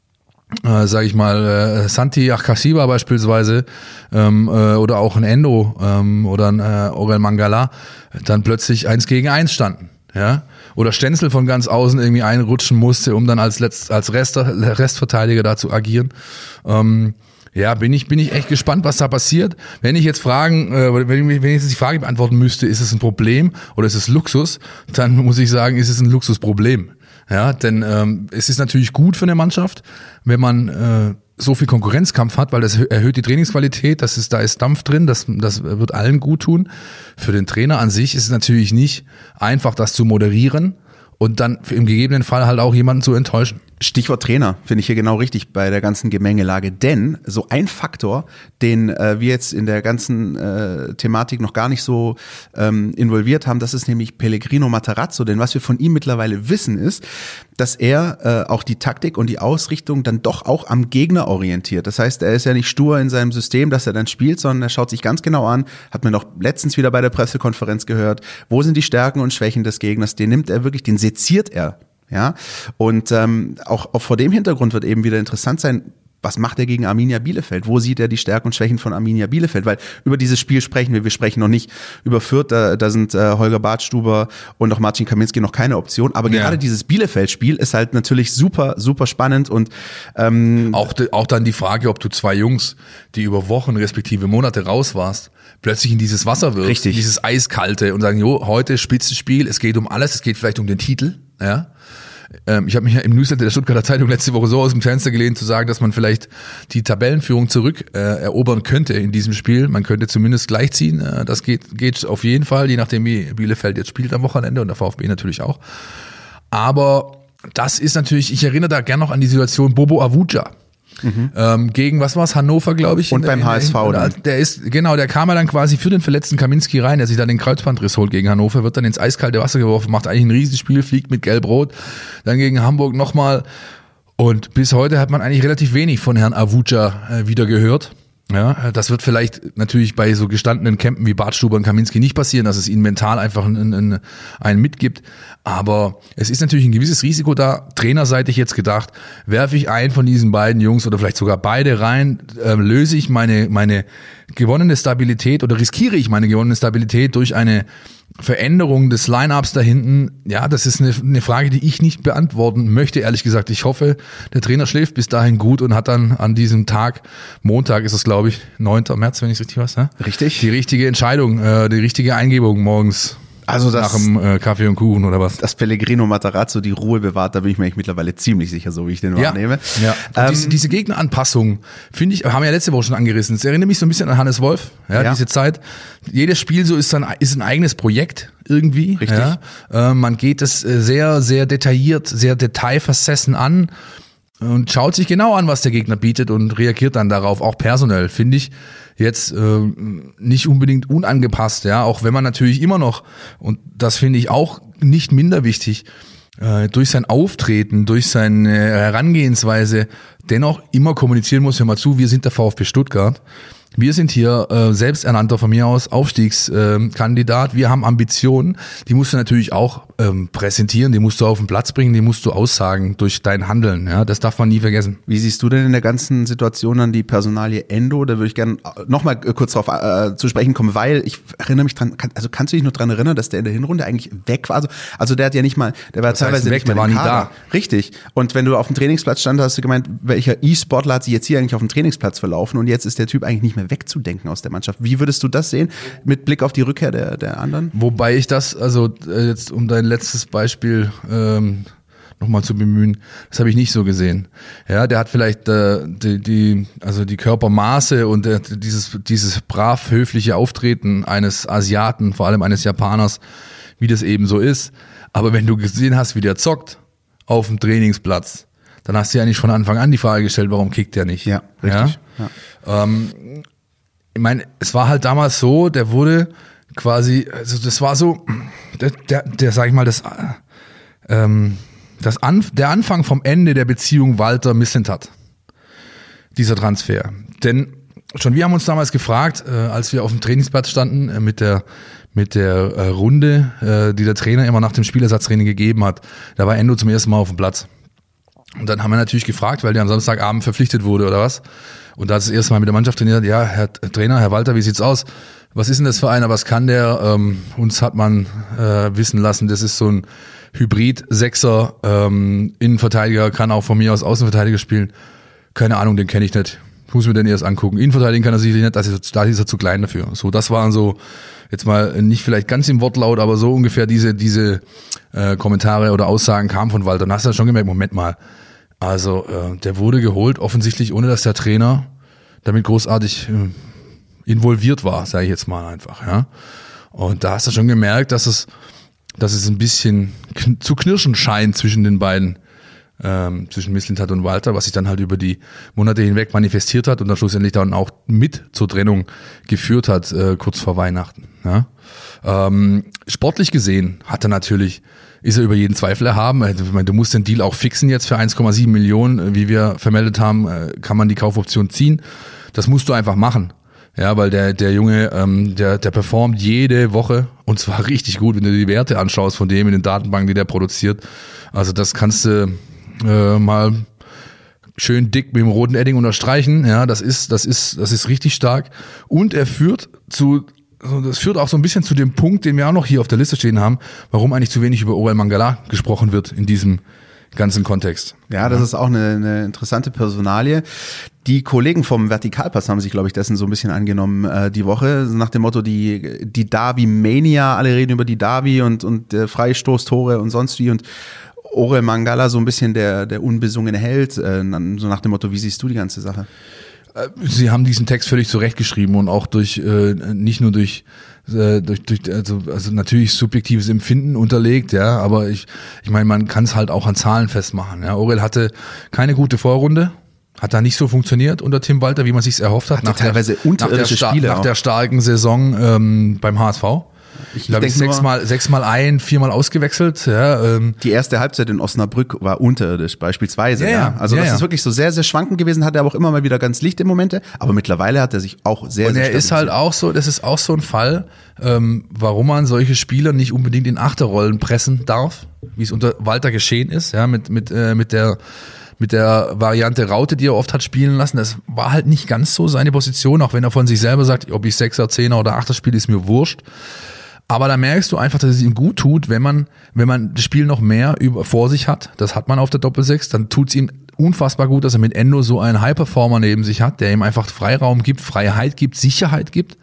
Äh, sage ich mal, äh, Santi Akashiba beispielsweise ähm, äh, oder auch ein Endo ähm, oder ein äh, Orel Mangala dann plötzlich eins gegen eins standen, ja, oder Stenzel von ganz außen irgendwie einrutschen musste, um dann als Letzt, als Rest, Restverteidiger da zu agieren. Ähm, ja, bin ich bin ich echt gespannt, was da passiert. Wenn ich jetzt fragen, äh, wenn ich, wenn ich jetzt die Frage beantworten müsste, ist es ein Problem oder ist es Luxus, dann muss ich sagen, ist es ein Luxusproblem. Ja, denn ähm, es ist natürlich gut für eine Mannschaft, wenn man äh, so viel Konkurrenzkampf hat, weil das erhöht die Trainingsqualität, das ist, da ist Dampf drin, das, das wird allen gut tun. Für den Trainer an sich ist es natürlich nicht einfach, das zu moderieren und dann im gegebenen Fall halt auch jemanden zu enttäuschen. Stichwort Trainer finde ich hier genau richtig bei der ganzen Gemengelage, denn so ein Faktor, den äh, wir jetzt in der ganzen äh, Thematik noch gar nicht so ähm, involviert haben, das ist nämlich Pellegrino Matarazzo, denn was wir von ihm mittlerweile wissen ist, dass er äh, auch die Taktik und die Ausrichtung dann doch auch am Gegner orientiert. Das heißt, er ist ja nicht stur in seinem System, dass er dann spielt, sondern er schaut sich ganz genau an, hat man doch letztens wieder bei der Pressekonferenz gehört, wo sind die Stärken und Schwächen des Gegners, den nimmt er wirklich, den seziert er. Ja, und ähm, auch, auch vor dem Hintergrund wird eben wieder interessant sein, was macht er gegen Arminia Bielefeld? Wo sieht er die Stärken und Schwächen von Arminia Bielefeld? Weil über dieses Spiel sprechen wir, wir sprechen noch nicht über Fürth, da, da sind äh, Holger Badstuber und auch Marcin Kaminski noch keine Option, aber ja. Gerade dieses Bielefeld-Spiel ist halt natürlich super, super spannend und ähm, auch, auch dann die Frage, ob du zwei Jungs, die über Wochen respektive Monate raus warst, plötzlich in dieses Wasser wirfst, Richtig. dieses Eiskalte und sagen, jo, heute Spitzenspiel, es geht um alles, es geht vielleicht um den Titel, ja. Ich habe mich ja im Newsletter der Stuttgarter Zeitung letzte Woche so aus dem Fenster gelehnt, zu sagen, dass man vielleicht die Tabellenführung zurück äh, erobern könnte in diesem Spiel. Man könnte zumindest gleichziehen. Äh, das geht, geht auf jeden Fall, je nachdem wie Bielefeld jetzt spielt am Wochenende und der VfB natürlich auch. Aber das ist natürlich, ich erinnere da gern noch an die Situation Bobo Avuja. Mhm. Ähm, gegen, was war's, Hannover, glaube ich. Und in, beim in, H S V. In, dann. Der ist, genau, der kam ja dann quasi für den verletzten Kaminski rein, der sich dann den Kreuzbandriss holt gegen Hannover, wird dann ins eiskalte Wasser geworfen, macht eigentlich ein Riesenspiel, fliegt mit Gelb-Rot, dann gegen Hamburg nochmal. Und bis heute hat man eigentlich relativ wenig von Herrn Avuja äh, wieder gehört. Ja, das wird vielleicht natürlich bei so gestandenen Campen wie Badstuber und Kaminski nicht passieren, dass es ihnen mental einfach einen, einen, einen mitgibt. Aber es ist natürlich ein gewisses Risiko da, trainerseitig jetzt gedacht, werfe ich einen von diesen beiden Jungs oder vielleicht sogar beide rein, äh, löse ich meine, meine gewonnene Stabilität oder riskiere ich meine gewonnene Stabilität durch eine Veränderung des Line-Ups da hinten, ja, das ist eine, eine Frage, die ich nicht beantworten möchte, ehrlich gesagt. Ich hoffe, der Trainer schläft bis dahin gut und hat dann an diesem Tag, Montag ist es, glaube ich, neunten März, wenn ich es richtig weiß, ne? Richtig. Die richtige Entscheidung, äh, die richtige Eingebung morgens. Also das, nach dem äh, Kaffee und Kuchen oder was? Dass Pellegrino Matarazzo die Ruhe bewahrt, da bin ich mir echt mittlerweile ziemlich sicher, so wie ich den wahrnehme. Ja. Ähm, diese, diese Gegneranpassung, finde ich, haben wir ja letzte Woche schon angerissen. Es erinnert mich so ein bisschen an Hannes Wolf, ja, ja. Diese Zeit. Jedes Spiel so ist dann ist ein eigenes Projekt irgendwie. Richtig. Ja. Äh, man geht es sehr, sehr detailliert, sehr detailversessen an und schaut sich genau an, was der Gegner bietet und reagiert dann darauf, auch personell, finde ich. Jetzt äh, nicht unbedingt unangepasst, ja, auch wenn man natürlich immer noch, und das finde ich auch nicht minder wichtig, äh, durch sein Auftreten, durch seine Herangehensweise dennoch immer kommunizieren muss, hör mal zu, wir sind der VfB Stuttgart, wir sind hier äh, selbsternannter von mir aus Aufstiegskandidat, äh, wir haben Ambitionen, die musst du natürlich auch ähm, präsentieren, die musst du auf den Platz bringen, die musst du aussagen durch dein Handeln. Ja, das darf man nie vergessen. Wie siehst du denn in der ganzen Situation an die Personalie Endo? Da würde ich gerne nochmal kurz darauf äh, zu sprechen kommen, weil ich erinnere mich dran, kann, also kannst du dich noch dran erinnern, dass der in der Hinrunde eigentlich weg war? Also, also der hat ja nicht mal, der war das heißt teilweise weg, nicht mal der war im nie Kader. da. Richtig. Und wenn du auf dem Trainingsplatz stand, hast du gemeint, welcher E-Sportler hat sich jetzt hier eigentlich auf dem Trainingsplatz verlaufen und jetzt ist der Typ eigentlich nicht mehr wegzudenken aus der Mannschaft. Wie würdest du das sehen mit Blick auf die Rückkehr der, der anderen? Wobei ich das, also jetzt um dein letztes Beispiel ähm, nochmal zu bemühen, das habe ich nicht so gesehen. Ja, der hat vielleicht äh, die, die, also die Körpermaße und der, dieses, dieses brav höfliche Auftreten eines Asiaten, vor allem eines Japaners, wie das eben so ist. Aber wenn du gesehen hast, wie der zockt auf dem Trainingsplatz, dann hast du ja nicht von Anfang an die Frage gestellt, warum kickt der nicht? Ja, richtig. Ja? Ja. Ähm, ich meine, es war halt damals so, der wurde quasi, also das war so, der, der, der sag ich mal, das, ähm, das An, der Anfang vom Ende der Beziehung Walter-Mislintat, dieser Transfer. Denn schon wir haben uns damals gefragt, äh, als wir auf dem Trainingsplatz standen, äh, mit der mit der äh, Runde, äh, die der Trainer immer nach dem Spielersatztraining gegeben hat, da war Endo zum ersten Mal auf dem Platz. Und dann haben wir natürlich gefragt, weil der am Samstagabend verpflichtet wurde oder was. Und da hat es das erste Mal mit der Mannschaft trainiert, ja, Herr Trainer, Herr Walter, wie sieht's aus? Was ist denn das für einer, was kann der? Ähm, uns hat man äh, wissen lassen, das ist so ein Hybrid-Sechser, ähm, Innenverteidiger, kann auch von mir aus Außenverteidiger spielen. Keine Ahnung, den kenne ich nicht. Ich muss mir den erst angucken. Innenverteidigen kann er sicherlich nicht, da ist, da ist er zu klein dafür. So, das waren so, jetzt mal nicht vielleicht ganz im Wortlaut, aber so ungefähr diese diese äh, Kommentare oder Aussagen kamen von Walter. Und hast du schon gemerkt, Moment mal, also äh, der wurde geholt, offensichtlich ohne, dass der Trainer damit großartig äh, involviert war, sage ich jetzt mal einfach. Ja. Und da hast du schon gemerkt, dass es dass es ein bisschen kn- zu knirschen scheint zwischen den beiden, ähm, zwischen Mislintat und Walter, was sich dann halt über die Monate hinweg manifestiert hat und dann schlussendlich dann auch mit zur Trennung geführt hat, äh, kurz vor Weihnachten. Ja? Ähm, sportlich gesehen hat er natürlich, ist er über jeden Zweifel erhaben. Ich meine, du musst den Deal auch fixen jetzt für eins Komma sieben Millionen, wie wir vermeldet haben, äh, kann man die Kaufoption ziehen. Das musst du einfach machen. Ja, weil der der Junge, ähm, der der performt jede Woche und zwar richtig gut, wenn du die Werte anschaust von dem in den Datenbanken, die der produziert. Also das kannst du äh, mal schön dick mit dem roten Edding unterstreichen. Ja, das ist das ist das ist richtig stark und er führt zu das führt auch so ein bisschen zu dem Punkt, den wir auch noch hier auf der Liste stehen haben, warum eigentlich zu wenig über Orel Mangala gesprochen wird in diesem ganzen Kontext. Ja, das ist auch eine, eine interessante Personalie. Die Kollegen vom Vertikalpass haben sich, glaube ich, dessen so ein bisschen angenommen äh, die Woche, nach dem Motto, die die Derby-Mania, alle reden über die Derby und und äh, Freistoßtore und sonst wie und Orel Mangala so ein bisschen der der unbesungene Held, äh, so nach dem Motto, wie siehst du die ganze Sache? Sie haben diesen Text völlig zurechtgeschrieben und auch durch äh, nicht nur durch äh, durch durch also also natürlich subjektives Empfinden unterlegt, ja, aber ich ich meine, man kann es halt auch an Zahlen festmachen. Ja, Orel hatte keine gute Vorrunde, hat da nicht so funktioniert unter Tim Walter, wie man sich's erhofft hat. Hatte nach teilweise der, unterirdische nach der, Spiele nach auch. der starken Saison ähm, beim H S V. Ich, ich glaube, ich sechsmal, sechsmal ein, viermal ausgewechselt. Ja, ähm. Die erste Halbzeit in Osnabrück war unterirdisch beispielsweise. Ja, ja. ja. Also ja, das ja. ist wirklich so sehr, sehr schwankend gewesen, hat er aber auch immer mal wieder ganz Licht im Momente. Aber mittlerweile hat er sich auch sehr, und sehr er ist halt auch so, das ist auch so ein Fall, ähm, warum man solche Spieler nicht unbedingt in Achterrollen pressen darf, wie es unter Walter geschehen ist, ja, mit mit äh, mit der mit der Variante Raute, die er oft hat spielen lassen. Das war halt nicht ganz so seine Position, auch wenn er von sich selber sagt, ob ich Sechser, Zehner oder Achter spiele, ist mir wurscht. Aber da merkst du einfach, dass es ihm gut tut, wenn man, wenn man das Spiel noch mehr über, vor sich hat. Das hat man auf der Doppelsechs. Dann tut es ihm unfassbar gut, dass er mit Endo so einen High-Performer neben sich hat, der ihm einfach Freiraum gibt, Freiheit gibt, Sicherheit gibt.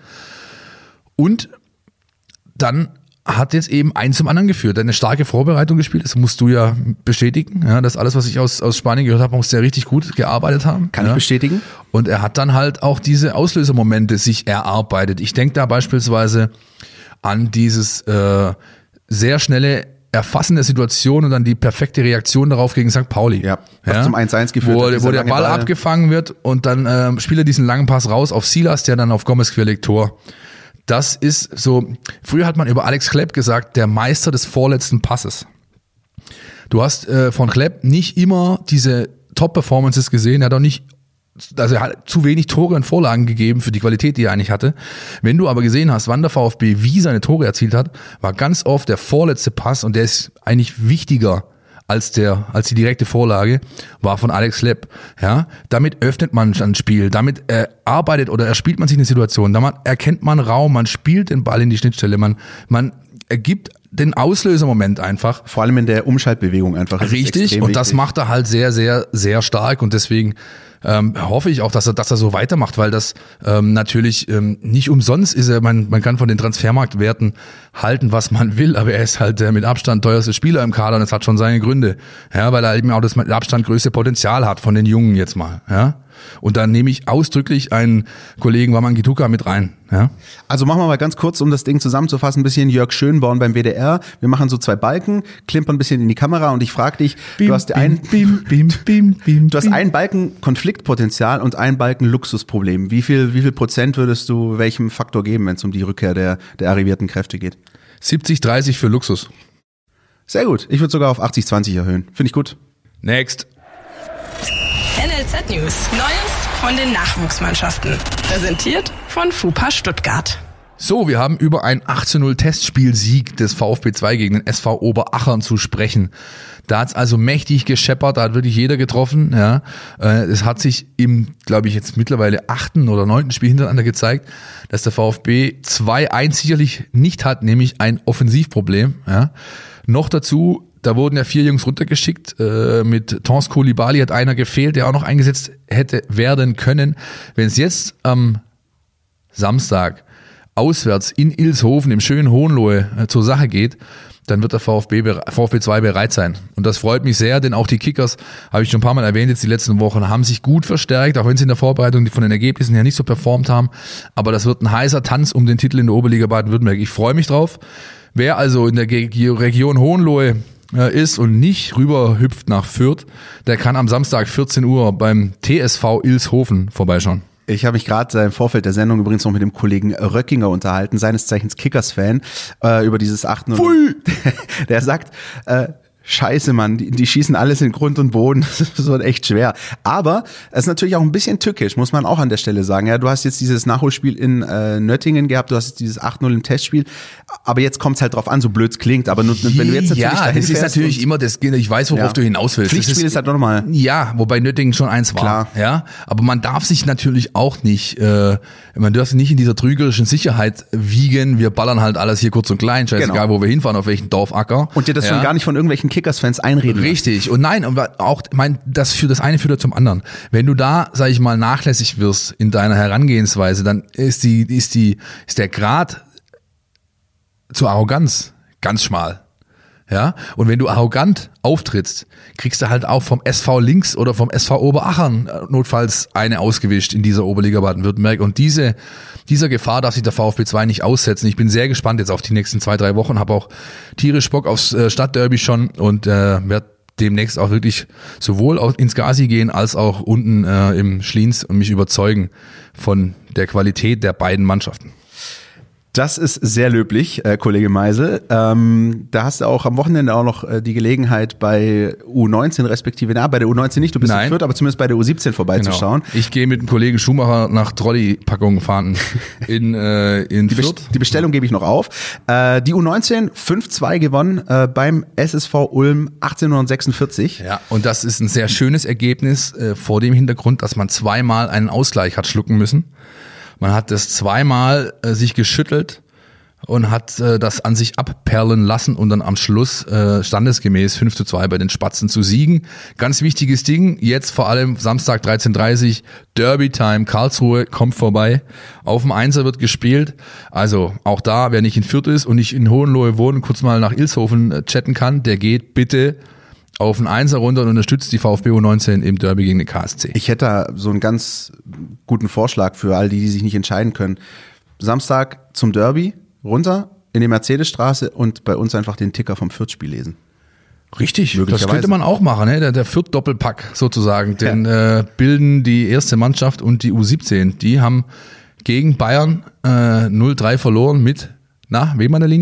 Und dann hat jetzt eben eins zum anderen geführt. Er hat eine starke Vorbereitung gespielt, das musst du ja bestätigen. Ja, das alles, was ich aus, aus Spanien gehört habe, muss der richtig gut gearbeitet haben. Kann ja. ich bestätigen. Und er hat dann halt auch diese Auslösermomente sich erarbeitet. Ich denke da beispielsweise an dieses äh, sehr schnelle Erfassen der Situation und dann die perfekte Reaktion darauf gegen Sankt Pauli. Ja, was ja? zum eins eins geführt wo, hat. Wo der Ball, Ball abgefangen wird und dann äh, spielt er diesen langen Pass raus auf Silas, der dann auf Gomez querlegt Tor. Das ist so, früher hat man über Alex Klepp gesagt, der Meister des vorletzten Passes. Du hast äh, von Klepp nicht immer diese Top-Performances gesehen, er hat auch nicht also er hat zu wenig Tore und Vorlagen gegeben für die Qualität, die er eigentlich hatte. Wenn du aber gesehen hast, wann der VfB wie seine Tore erzielt hat, war ganz oft der vorletzte Pass, und der ist eigentlich wichtiger als der, als die direkte Vorlage, war von Alex Lepp. Ja, damit öffnet man ein Spiel, damit äh, arbeitet oder erspielt man sich eine Situation, damit erkennt man Raum, man spielt den Ball in die Schnittstelle, man, man ergibt den Auslösermoment einfach. Vor allem in der Umschaltbewegung einfach. Das richtig, und das macht er halt sehr, sehr, sehr stark, und deswegen ähm, hoffe ich auch, dass er, dass er so weitermacht, weil das ähm, natürlich ähm, nicht umsonst ist. Er, man, man kann von den Transfermarktwerten halten, was man will, aber er ist halt der mit Abstand teuerste Spieler im Kader, und das hat schon seine Gründe, ja, weil er eben auch das mit Abstand größte Potenzial hat von den Jungen jetzt mal, ja. Und dann nehme ich ausdrücklich einen Kollegen Waman Gituka mit rein. Ja? Also machen wir mal ganz kurz, um das Ding zusammenzufassen, ein bisschen Jörg Schönborn beim W D R. Wir machen so zwei Balken, klimpern ein bisschen in die Kamera, und ich frage dich, bim, du hast ein, bim, bim, bim, bim, du hast einen Balken Konfliktpotenzial und einen Balken Luxusproblem. Wie viel, wie viel Prozent würdest du welchem Faktor geben, wenn es um die Rückkehr der, der arrivierten Kräfte geht? siebzig dreißig für Luxus. Sehr gut. Ich würde sogar auf achtzig zwanzig erhöhen. Finde ich gut. Next. N L Z News. Neues von den Nachwuchsmannschaften. Präsentiert von FUPA Stuttgart. So, wir haben über ein acht zu null Testspielsieg des VfB zwei gegen den S V Oberachern zu sprechen. Da hat's also mächtig gescheppert, da hat wirklich jeder getroffen. Ja, es hat sich im, glaube ich, jetzt mittlerweile achten oder neunten Spiel hintereinander gezeigt, dass der VfB zwei eins sicherlich nicht hat, nämlich ein Offensivproblem. Ja, noch dazu. Da wurden ja vier Jungs runtergeschickt. Äh, mit Tons Koulibaly hat einer gefehlt, der auch noch eingesetzt hätte werden können. Wenn es jetzt am Samstag auswärts in Ilshofen im schönen Hohenlohe äh, zur Sache geht, dann wird der VfB, VfB zwei bereit sein. Und das freut mich sehr, denn auch die Kickers, habe ich schon ein paar Mal erwähnt, jetzt die letzten Wochen, haben sich gut verstärkt, auch wenn sie in der Vorbereitung von den Ergebnissen her nicht so performt haben. Aber das wird ein heißer Tanz um den Titel in der Oberliga Baden-Württemberg. Ich freue mich drauf. Wer also in der Region Hohenlohe ist und nicht rüber hüpft nach Fürth, der kann am Samstag vierzehn Uhr beim T S V Ilshofen vorbeischauen. Ich habe mich gerade im Vorfeld der Sendung übrigens noch mit dem Kollegen Röckinger unterhalten, seines Zeichens Kickers-Fan, äh, über dieses acht null. Pfui! Der sagt, äh, Scheiße, Mann, die, die schießen alles in Grund und Boden. Das wird echt schwer. Aber es ist natürlich auch ein bisschen tückisch, muss man auch an der Stelle sagen. Ja, du hast jetzt dieses Nachholspiel in äh, Nöttingen gehabt, du hast jetzt dieses acht null im Testspiel. Aber jetzt kommt es halt drauf an, so blöd es klingt. Aber nur, wenn du jetzt natürlich ja, dahin das ist natürlich immer das, ich weiß, worauf ja. du hinaus willst. Pflichtspiel das ist, ist halt nochmal. Ja, wobei Nöttingen schon eins war. Klar. Ja, aber man darf sich natürlich auch nicht, äh, man darf sich nicht in dieser trügerischen Sicherheit wiegen. Wir ballern halt alles hier kurz und klein, scheißegal, genau. wo wir hinfahren, auf welchen Dorfacker. Und dir das ja. schon gar nicht von irgendwelchen Kickers-Fans einreden. Richtig. Und nein, auch, mein, das für das eine führt ja zum anderen. Wenn du da, sag ich mal, nachlässig wirst in deiner Herangehensweise, dann ist die, ist die, ist der Grad zur Arroganz ganz schmal. Ja. Und wenn du arrogant auftrittst, kriegst du halt auch vom S V Links oder vom S V Oberachern notfalls eine ausgewischt in dieser Oberliga Baden-Württemberg. Und diese, dieser Gefahr darf sich der VfB zwei nicht aussetzen. Ich bin sehr gespannt jetzt auf die nächsten zwei, drei Wochen, habe auch tierisch Bock aufs Stadtderby schon und äh, werde demnächst auch wirklich sowohl ins Gazi gehen als auch unten äh, im Schliens und mich überzeugen von der Qualität der beiden Mannschaften. Das ist sehr löblich, äh, Kollege Meisel. Ähm, da hast du auch am Wochenende auch noch äh, die Gelegenheit bei U neunzehn respektive, na, bei der U neunzehn nicht, du bist in Fürth, aber zumindest bei der U siebzehn vorbeizuschauen. Genau. Ich gehe mit dem Kollegen Schumacher nach Trolley-Packungen fahren in, äh, in die Fürth. Best- die Bestellung gebe ich noch auf. Äh, die U neunzehn fünf zwei gewonnen äh, beim S S V Ulm achtzehnhundertsechsundvierzig. Ja, und das ist ein sehr schönes Ergebnis äh, vor dem Hintergrund, dass man zweimal einen Ausgleich hat schlucken müssen. Man hat das zweimal äh, sich geschüttelt und hat äh, das an sich abperlen lassen und dann am Schluss äh, standesgemäß fünf zu zwei bei den Spatzen zu siegen. Ganz wichtiges Ding, jetzt vor allem Samstag dreizehn Uhr dreißig, Derby-Time, Karlsruhe kommt vorbei. Auf dem Einser wird gespielt. Also auch da, wer nicht in Fürth ist und nicht in Hohenlohe wohnt, kurz mal nach Ilshofen äh, chatten kann, der geht bitte auf den Einser runter und unterstützt die VfB U neunzehn im Derby gegen den K S C. Ich hätte da so einen ganz guten Vorschlag für all die, die sich nicht entscheiden können. Samstag zum Derby, runter in die Mercedesstraße und bei uns einfach den Ticker vom Fürth-Spiel lesen. Richtig, das könnte man auch machen, ne? Der, der Fürth-Doppelpack sozusagen. Den ja. äh, bilden die erste Mannschaft und die U siebzehn. Die haben gegen Bayern äh, null drei verloren mit, na, wem an der Linie?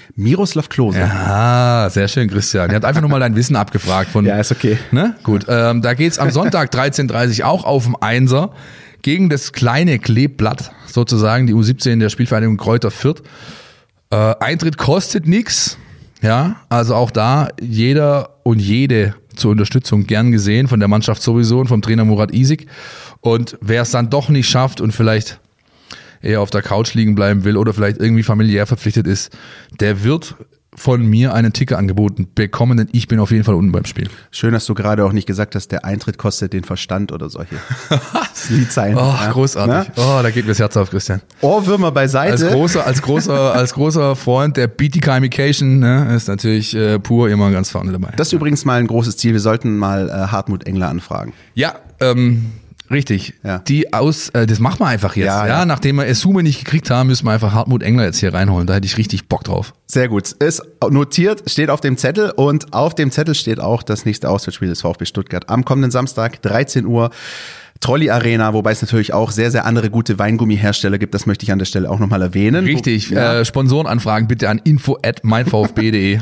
Miroslav Klose. Ja, sehr schön, Christian. Ihr habt einfach nur mal dein Wissen abgefragt. Von, ja, ist okay. Ne? Gut, ähm, da geht's am Sonntag dreizehn Uhr dreißig auch auf dem Einser gegen das kleine Kleeblatt, sozusagen die U siebzehn der Spielvereinigung Kräuter Fürth. Äh, Eintritt kostet nichts. Ja, also auch da jeder und jede zur Unterstützung gern gesehen, von der Mannschaft sowieso und vom Trainer Murat Isik. Und wer es dann doch nicht schafft und vielleicht eher auf der Couch liegen bleiben will oder vielleicht irgendwie familiär verpflichtet ist, der wird von mir einen Ticker angeboten bekommen, denn ich bin auf jeden Fall unten beim Spiel. Schön, dass du gerade auch nicht gesagt hast, der Eintritt kostet den Verstand oder solche Liedzeilen. Oh, ja. großartig. Ja? Oh, da geht mir das Herz auf, Christian. Ohrwürmer beiseite. Als großer, als großer, als großer Freund der B T K-Imication, ne, ist natürlich äh, pur immer ganz vorne dabei. Das ist übrigens mal ein großes Ziel. Wir sollten mal äh, Hartmut Engler anfragen. Ja, ähm, richtig. Ja. Die aus, äh, das machen wir einfach jetzt. Ja, Ja, ja. Nachdem wir Esume nicht gekriegt haben, müssen wir einfach Hartmut Engler jetzt hier reinholen. Da hätte ich richtig Bock drauf. Sehr gut. Ist notiert, steht auf dem Zettel und auf dem Zettel steht auch das nächste Auswärtsspiel des VfB Stuttgart am kommenden Samstag, dreizehn Uhr. Trolley Arena, wobei es natürlich auch sehr, sehr andere gute Weingummihersteller gibt. Das möchte ich an der Stelle auch nochmal erwähnen. Richtig. Ja. Äh, Sponsorenanfragen bitte an info at meinvfb punkt de. Ja.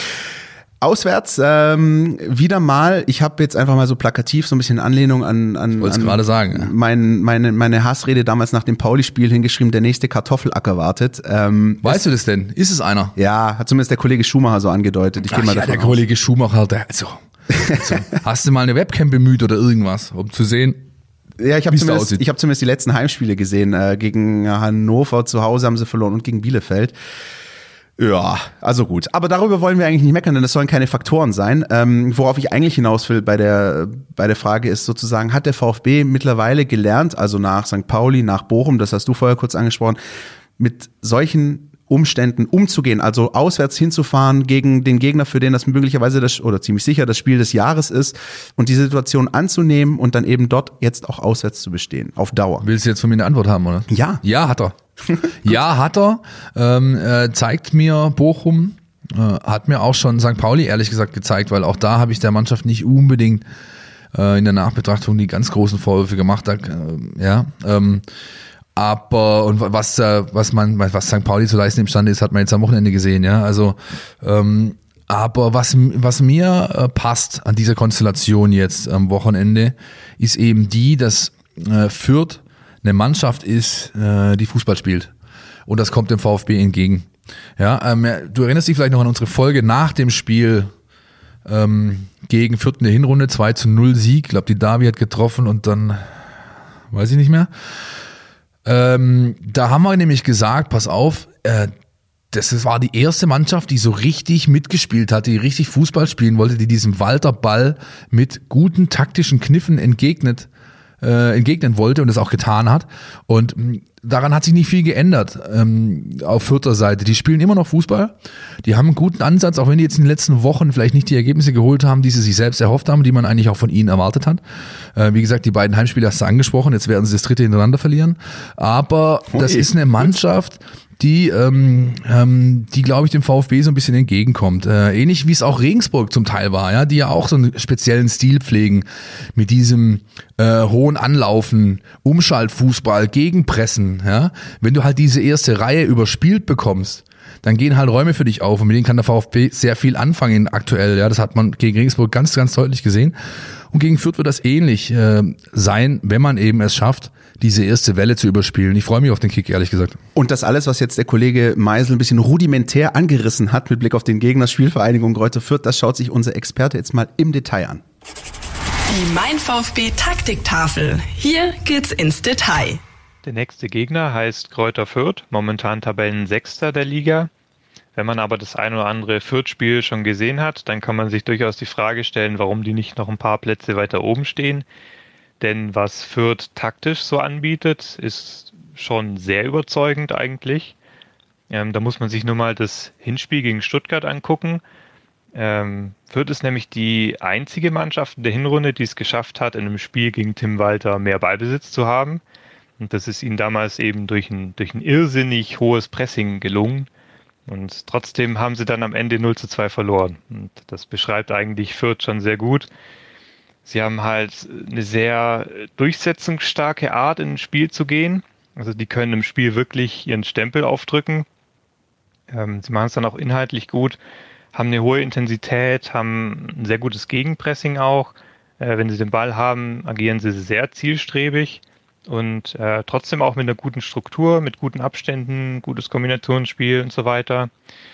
Auswärts ähm, wieder mal, ich habe jetzt einfach mal so plakativ so ein bisschen Anlehnung an, an, Wollt's an gerade sagen, ja. mein, meine, meine Hassrede damals nach dem Pauli-Spiel hingeschrieben, der nächste Kartoffelacker wartet. Ähm, Weißt du das denn? Ist es einer? ja, hat zumindest der Kollege Schumacher so angedeutet. Ich Ach gehe mal ja, davon der aus. Kollege Schumacher, der, also, also, hast du mal eine Webcam bemüht oder irgendwas, um zu sehen? Ja, ich habe Wie's da zumindest, aussieht. ich hab zumindest die letzten Heimspiele gesehen. Äh, gegen Hannover zu Hause haben sie verloren und gegen Bielefeld. Ja, also gut. Aber darüber wollen wir eigentlich nicht meckern, denn es sollen keine Faktoren sein. Ähm, worauf ich eigentlich hinaus will bei der, bei der Frage ist sozusagen, hat der VfB mittlerweile gelernt, also nach Sankt Pauli, nach Bochum, das hast du vorher kurz angesprochen, mit solchen Umständen umzugehen, also auswärts hinzufahren gegen den Gegner, für den das möglicherweise das, oder ziemlich sicher das Spiel des Jahres ist und die Situation anzunehmen und dann eben dort jetzt auch auswärts zu bestehen, auf Dauer. Willst du jetzt von mir eine Antwort haben, oder? Ja. Ja, hat er. Ja, hat er. Ähm, äh, zeigt mir Bochum, äh, hat mir auch schon Sankt Pauli ehrlich gesagt gezeigt, weil auch da habe ich der Mannschaft nicht unbedingt äh, in der Nachbetrachtung die ganz großen Vorwürfe gemacht. Da, äh, ja, ähm, aber und was äh, was man was Sankt Pauli zu leisten imstande ist, hat man jetzt am Wochenende gesehen. Ja, also ähm, aber was was mir äh, passt an dieser Konstellation jetzt am Wochenende, ist eben die, dass äh, Fürth eine Mannschaft ist, äh, die Fußball spielt. Und das kommt dem VfB entgegen. Ja, ähm, du erinnerst dich vielleicht noch an unsere Folge nach dem Spiel ähm, gegen Fürth in der Hinrunde, zwei zu null Sieg. Ich glaube, die Davi hat getroffen und dann weiß ich nicht mehr. Ähm, da haben wir nämlich gesagt, pass auf, äh, das war die erste Mannschaft, die so richtig mitgespielt hat, die richtig Fußball spielen wollte, die diesem Walter Ball mit guten taktischen Kniffen entgegnet Äh, entgegnen wollte und es auch getan hat. Und mh, daran hat sich nicht viel geändert ähm, auf Fürther Seite. Die spielen immer noch Fußball. Die haben einen guten Ansatz, auch wenn die jetzt in den letzten Wochen vielleicht nicht die Ergebnisse geholt haben, die sie sich selbst erhofft haben, die man eigentlich auch von ihnen erwartet hat. Äh, wie gesagt, die beiden Heimspiele hast du angesprochen. Jetzt werden sie das dritte hintereinander verlieren. Aber Okay. das ist eine Mannschaft, die, ähm, ähm, die glaube ich dem VfB so ein bisschen entgegenkommt. Äh, ähnlich wie es auch Regensburg zum Teil war, ja, die ja auch so einen speziellen Stil pflegen mit diesem äh, hohen Anlaufen, Umschaltfußball, Gegenpressen. Ja, wenn du halt diese erste Reihe überspielt bekommst, dann gehen halt Räume für dich auf und mit denen kann der VfB sehr viel anfangen aktuell. Ja, das hat man gegen Regensburg ganz, ganz deutlich gesehen. Und gegen Fürth wird das ähnlich äh, sein, wenn man eben es schafft, diese erste Welle zu überspielen. Ich freue mich auf den Kick, ehrlich gesagt. Und das alles, was jetzt der Kollege Meisel ein bisschen rudimentär angerissen hat mit Blick auf den Gegner Spielvereinigung Greuther Fürth, das schaut sich unser Experte jetzt mal im Detail an. Die Mein VfB Taktiktafel. Hier geht's ins Detail. Der nächste Gegner heißt Greuther Fürth, momentan Tabellensechster der Liga. Wenn man aber das ein oder andere Fürth-Spiel schon gesehen hat, dann kann man sich durchaus die Frage stellen, warum die nicht noch ein paar Plätze weiter oben stehen. Denn was Fürth taktisch so anbietet, ist schon sehr überzeugend eigentlich. Ähm, da muss man sich nur mal das Hinspiel gegen Stuttgart angucken. Ähm, Fürth ist nämlich die einzige Mannschaft in der Hinrunde, die es geschafft hat, in einem Spiel gegen Tim Walter mehr Ballbesitz zu haben. Und das ist ihnen damals eben durch ein, durch ein irrsinnig hohes Pressing gelungen. Und trotzdem haben sie dann am Ende null zu zwei verloren. Und das beschreibt eigentlich Fürth schon sehr gut. Sie haben halt eine sehr durchsetzungsstarke Art, in ein Spiel zu gehen. Also die können im Spiel wirklich ihren Stempel aufdrücken. Ähm, sie machen es dann auch inhaltlich gut, haben eine hohe Intensität, haben ein sehr gutes Gegenpressing auch. Äh, wenn sie den Ball haben, agieren sie sehr zielstrebig und äh, trotzdem auch mit einer guten Struktur, mit guten Abständen, gutes Kombinationsspiel und so weiter.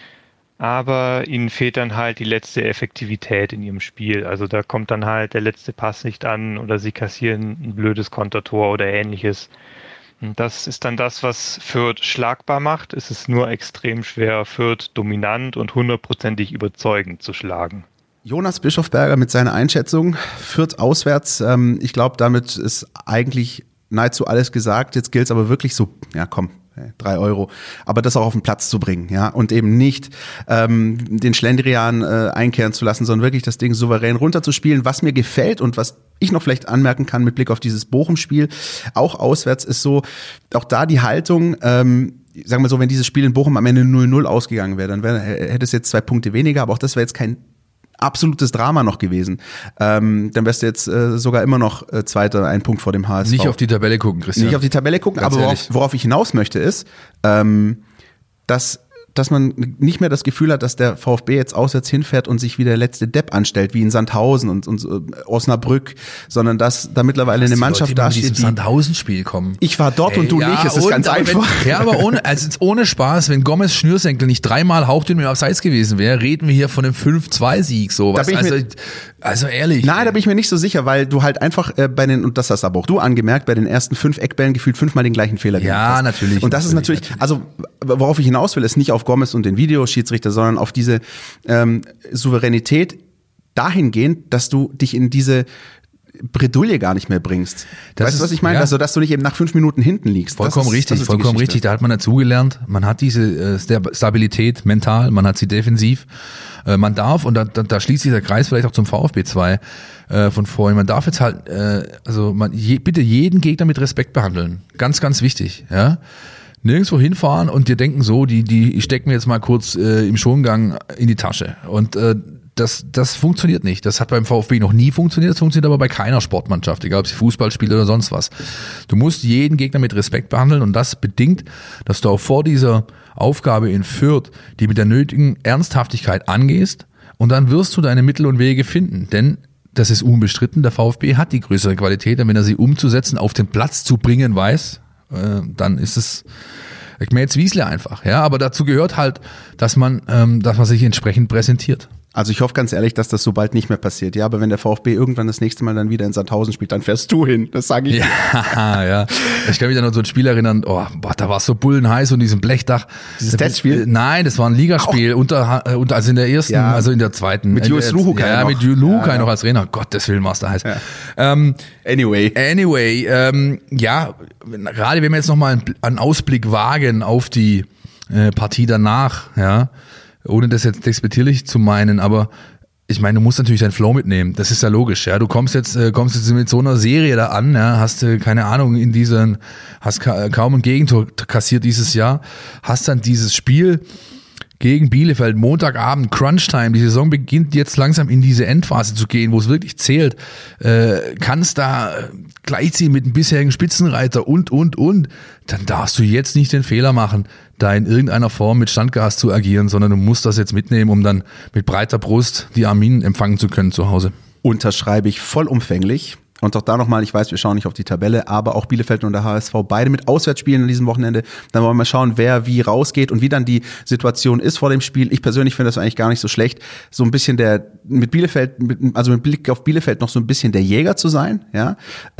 Aber ihnen fehlt dann halt die letzte Effektivität in ihrem Spiel. Also da kommt dann halt der letzte Pass nicht an oder sie kassieren ein blödes Kontertor oder ähnliches. Und das ist dann das, was Fürth schlagbar macht. Es ist nur extrem schwer, Fürth dominant und hundertprozentig überzeugend zu schlagen. Jonas Bischofberger mit seiner Einschätzung, Fürth auswärts. Ähm, ich glaube, damit ist eigentlich nahezu alles gesagt. Jetzt gilt es aber wirklich so, ja komm, drei Euro, aber das auch auf den Platz zu bringen, ja, und eben nicht ähm, den Schlendrian äh, einkehren zu lassen, sondern wirklich das Ding souverän runterzuspielen. Was mir gefällt und was ich noch vielleicht anmerken kann mit Blick auf dieses Bochum-Spiel, auch auswärts ist so, auch da die Haltung, ähm, sagen wir so, wenn dieses Spiel in Bochum am Ende null null ausgegangen wäre, dann wär, hätte es jetzt zwei Punkte weniger, aber auch das wäre jetzt kein absolutes Drama noch gewesen. Ähm, dann wärst du jetzt äh, sogar immer noch äh, Zweiter, ein Punkt vor dem H S V. Nicht auf die Tabelle gucken, Christian. Nicht auf die Tabelle gucken, Ganz aber worauf, worauf ich hinaus möchte ist, ähm, dass dass man nicht mehr das Gefühl hat, dass der VfB jetzt auswärts hinfährt und sich wie der letzte Depp anstellt, wie in Sandhausen und, und Osnabrück, sondern dass da mittlerweile eine Mannschaft da steht, die Sandhausen-Spiel kommen. Ich war dort hey, und du ja, nicht, es ist und, ganz einfach. Wenn, ja, aber ohne, also ohne Spaß, wenn Gomez Schnürsenkel nicht dreimal hauchdünn mit Abseits gewesen wäre, reden wir hier von einem fünf zwei Sieg, sowas. Also, mir, also ehrlich. Nein, ey. Da bin ich mir nicht so sicher, weil du halt einfach äh, bei den, und das hast aber auch du angemerkt, bei den ersten fünf Eckbällen gefühlt fünfmal den gleichen Fehler gemacht hast. Ja, natürlich. Und das natürlich, ist natürlich, natürlich, also worauf ich hinaus will, ist nicht auf Gomez und den Videoschiedsrichter, sondern auf diese ähm, Souveränität dahingehend, dass du dich in diese Bredouille gar nicht mehr bringst. Das weißt du, was ich meine? Ja. Also, dass du nicht eben nach fünf Minuten hinten liegst. Vollkommen ist, richtig, vollkommen richtig. Da hat man dazugelernt. Man hat diese äh, Stabilität mental, man hat sie defensiv. Äh, man darf, und da, da, da schließt sich der Kreis vielleicht auch zum VfB zwei äh, von vorhin, man darf jetzt halt, äh, also man je, bitte jeden Gegner mit Respekt behandeln. Ganz, ganz wichtig, ja. Nirgendwo hinfahren und dir denken so, die, die, ich stecke mir jetzt mal kurz äh, im Schongang in die Tasche. Und äh, das, das funktioniert nicht. Das hat beim VfB noch nie funktioniert, das funktioniert aber bei keiner Sportmannschaft, egal ob sie Fußball spielt oder sonst was. Du musst jeden Gegner mit Respekt behandeln und das bedingt, dass du auch vor dieser Aufgabe in Fürth die mit der nötigen Ernsthaftigkeit angehst und dann wirst du deine Mittel und Wege finden, denn das ist unbestritten, der VfB hat die größere Qualität, und wenn er sie umzusetzen, auf den Platz zu bringen weiß, dann ist es Gmäz Wiesle einfach, ja, aber dazu gehört halt, dass man, ähm, dass man sich entsprechend präsentiert. Also ich hoffe ganz ehrlich, dass das so bald nicht mehr passiert. Ja, aber wenn der VfB irgendwann das nächste Mal dann wieder in Sandhausen spielt, dann fährst du hin. Das sage ich. Ja, ja. Ich kann mich an so ein Spiel erinnern, oh, boah, da war es so bullenheiß und diesem Blechdach. Dieses Testspiel? Nein, das war ein Ligaspiel, unter, unter, also in der ersten, ja, also in der zweiten. Mit Julius Luhukai Ja, noch. mit Julius Luhukai ja, ja. noch als Trainer. Gottes Willen, war es da heiß. Ja. Ähm, anyway. Anyway, ähm, ja, gerade wenn wir jetzt nochmal einen Ausblick wagen auf die äh, Partie danach, ja, ohne das jetzt despektierlich zu meinen, aber ich meine, du musst natürlich deinen Flow mitnehmen. Das ist ja logisch, ja. Du kommst jetzt, äh, kommst jetzt mit so einer Serie da an, ja, hast äh, keine Ahnung in diesen, hast ka- kaum ein Gegentor kassiert dieses Jahr, hast dann dieses Spiel gegen Bielefeld, Montagabend, Crunchtime, die Saison beginnt jetzt langsam in diese Endphase zu gehen, wo es wirklich zählt, äh, kannst da gleichziehen mit dem bisherigen Spitzenreiter und, und, und, dann darfst du jetzt nicht den Fehler machen, da in irgendeiner Form mit Standgas zu agieren, sondern du musst das jetzt mitnehmen, um dann mit breiter Brust die Arminen empfangen zu können zu Hause. Unterschreibe ich vollumfänglich. Und auch da nochmal, ich weiß, wir schauen nicht auf die Tabelle, aber auch Bielefeld und der H S V beide mit Auswärtsspielen an diesem Wochenende. Dann wollen wir mal schauen, wer wie rausgeht und wie dann die Situation ist vor dem Spiel. Ich persönlich finde das eigentlich gar nicht so schlecht, so ein bisschen der, mit Bielefeld, also mit Blick auf Bielefeld noch so ein bisschen der Jäger zu sein, ja.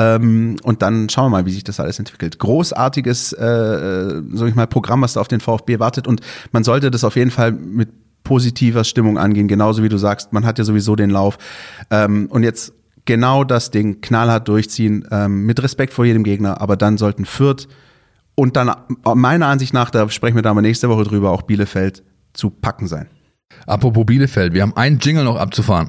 Und dann schauen wir mal, wie sich das alles entwickelt. Großartiges, äh, sag ich mal, Programm, was da auf den VfB wartet, und man sollte das auf jeden Fall mit positiver Stimmung angehen, genauso wie du sagst, man hat ja sowieso den Lauf. Und jetzt genau das Ding knallhart durchziehen, ähm, mit Respekt vor jedem Gegner, aber dann sollten Fürth und dann meiner Ansicht nach, da sprechen wir da mal nächste Woche drüber, auch Bielefeld zu packen sein. Apropos Bielefeld, wir haben einen Jingle noch abzufahren.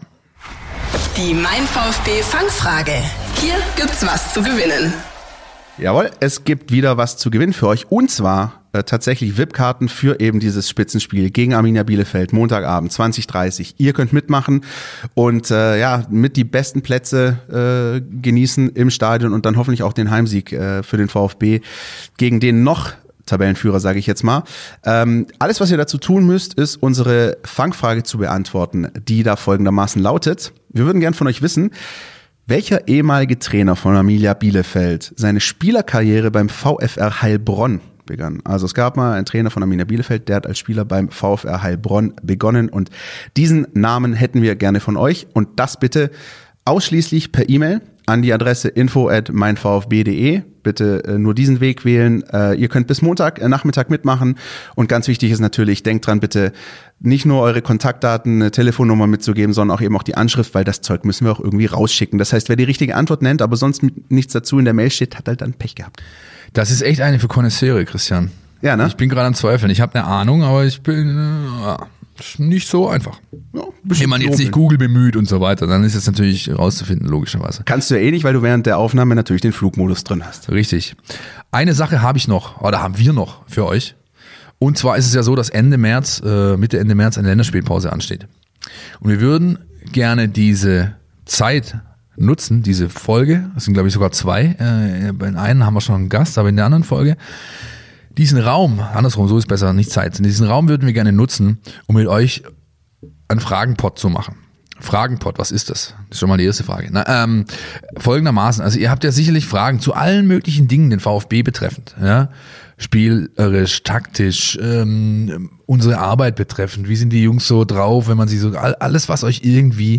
Die Mein VfB Fangfrage. Hier gibt's was zu gewinnen. Jawohl, es gibt wieder was zu gewinnen für euch, und zwar äh, tatsächlich V I P-Karten für eben dieses Spitzenspiel gegen Arminia Bielefeld, Montagabend zwanzig Uhr dreißig. Ihr könnt mitmachen und äh, ja, mit die besten Plätze äh, genießen im Stadion und dann hoffentlich auch den Heimsieg äh, für den VfB gegen den noch Tabellenführer, sage ich jetzt mal. Ähm, alles, was ihr dazu tun müsst, ist unsere Fangfrage zu beantworten, die da folgendermaßen lautet. Wir würden gern von euch wissen, welcher ehemalige Trainer von Arminia Bielefeld seine Spielerkarriere beim VfR Heilbronn begann. Also es gab mal einen Trainer von Arminia Bielefeld, der hat als Spieler beim VfR Heilbronn begonnen und diesen Namen hätten wir gerne von euch und das bitte ausschließlich per E-Mail an die Adresse info at mein v f b punkt d e. Bitte äh, nur diesen Weg wählen. Äh, ihr könnt bis Montag äh, Nachmittag mitmachen. Und ganz wichtig ist natürlich, denkt dran, bitte nicht nur eure Kontaktdaten, eine Telefonnummer mitzugeben, sondern auch eben auch die Anschrift, weil das Zeug müssen wir auch irgendwie rausschicken. Das heißt, wer die richtige Antwort nennt, aber sonst nichts dazu in der Mail steht, hat halt dann Pech gehabt. Das ist echt eine für Connoisseure, Christian. Ja, ne? Ich bin gerade am Zweifeln. Ich habe eine Ahnung, aber ich bin äh, nicht so einfach. Ja, wenn man jetzt nicht Google bemüht und so weiter, dann ist es natürlich rauszufinden, logischerweise. Kannst du ja eh nicht, weil du während der Aufnahme natürlich den Flugmodus drin hast. Richtig. Eine Sache habe ich noch, oder haben wir noch für euch. Und zwar ist es ja so, dass Ende März, äh, Mitte, Ende März eine Länderspielpause ansteht. Und wir würden gerne diese Zeit nutzen, diese Folge, das sind glaube ich sogar zwei, äh, in einen haben wir schon einen Gast, aber in der anderen Folge, diesen Raum, andersrum, so ist besser, nicht Zeit, diesen Raum würden wir gerne nutzen, um mit euch einen Fragenpod zu machen. Fragenpod, was ist das? Das ist schon mal die erste Frage. Na, ähm, folgendermaßen, also ihr habt ja sicherlich Fragen zu allen möglichen Dingen, den VfB betreffend, ja, spielerisch, taktisch, ähm, unsere Arbeit betreffend, wie sind die Jungs so drauf, wenn man sie so, alles, was euch irgendwie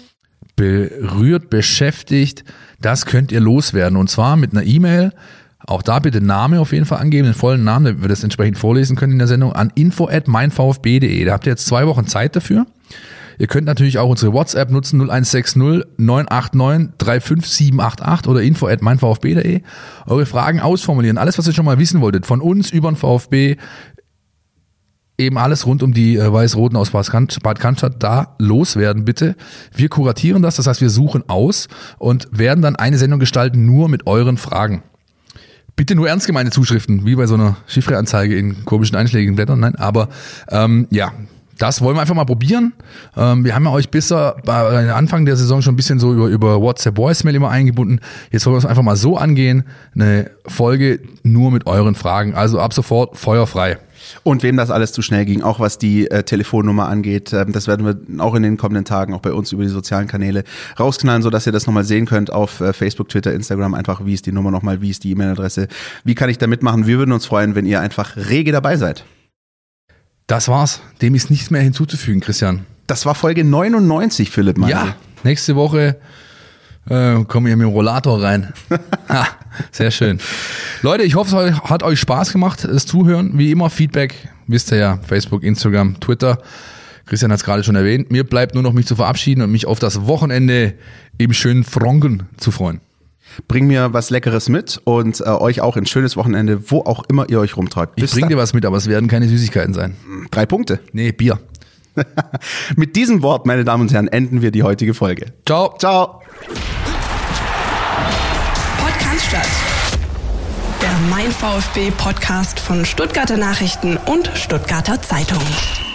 berührt, beschäftigt, das könnt ihr loswerden und zwar mit einer E-Mail. Auch da bitte Name auf jeden Fall angeben, den vollen Namen, damit wir das entsprechend vorlesen können in der Sendung, an info at mein v f b punkt d e. Da habt ihr jetzt zwei Wochen Zeit dafür. Ihr könnt natürlich auch unsere WhatsApp nutzen, null eins sechs null neun acht neun drei fünf sieben acht acht oder info at mein v f b punkt d e. Eure Fragen ausformulieren, alles, was ihr schon mal wissen wolltet, von uns über den VfB, eben alles rund um die äh, Weiß-Roten aus Bad Cannstatt da loswerden, bitte. Wir kuratieren das, das heißt, wir suchen aus und werden dann eine Sendung gestalten, nur mit euren Fragen. Bitte nur ernst gemeinte Zuschriften, wie bei so einer Chiffreanzeige in komischen einschlägigen Blättern. Nein, aber ähm, ja, das wollen wir einfach mal probieren. Ähm, wir haben ja euch bisher bei Anfang der Saison schon ein bisschen so über, über WhatsApp Voicemail immer eingebunden. Jetzt wollen wir es einfach mal so angehen. Eine Folge nur mit euren Fragen. Also ab sofort feuerfrei. Und wem das alles zu schnell ging, auch was die äh, Telefonnummer angeht, äh, das werden wir auch in den kommenden Tagen auch bei uns über die sozialen Kanäle rausknallen, sodass ihr das nochmal sehen könnt auf äh, Facebook, Twitter, Instagram, einfach wie ist die Nummer nochmal, wie ist die E-Mail-Adresse, wie kann ich da mitmachen. Wir würden uns freuen, wenn ihr einfach rege dabei seid. Das war's. Dem ist nichts mehr hinzuzufügen, Christian. Das war Folge neunundneunzig, Philipp. Meine. Ja, nächste Woche äh, kommen wir mit dem Rollator rein. Ha, sehr schön. Leute, ich hoffe, es hat euch Spaß gemacht, das Zuhören. Wie immer, Feedback, wisst ihr ja, Facebook, Instagram, Twitter. Christian hat es gerade schon erwähnt. Mir bleibt nur noch, mich zu verabschieden und mich auf das Wochenende im schönen Franken zu freuen. Bring mir was Leckeres mit und äh, euch auch ein schönes Wochenende, wo auch immer ihr euch rumtreibt. Bis ich bring dann. dir was mit, aber es werden keine Süßigkeiten sein. Drei Punkte. Nee, Bier. Mit diesem Wort, meine Damen und Herren, enden wir die heutige Folge. Ciao. Ciao. Podcast, der Mein VfB Podcast von Stuttgarter Nachrichten und Stuttgarter Zeitung.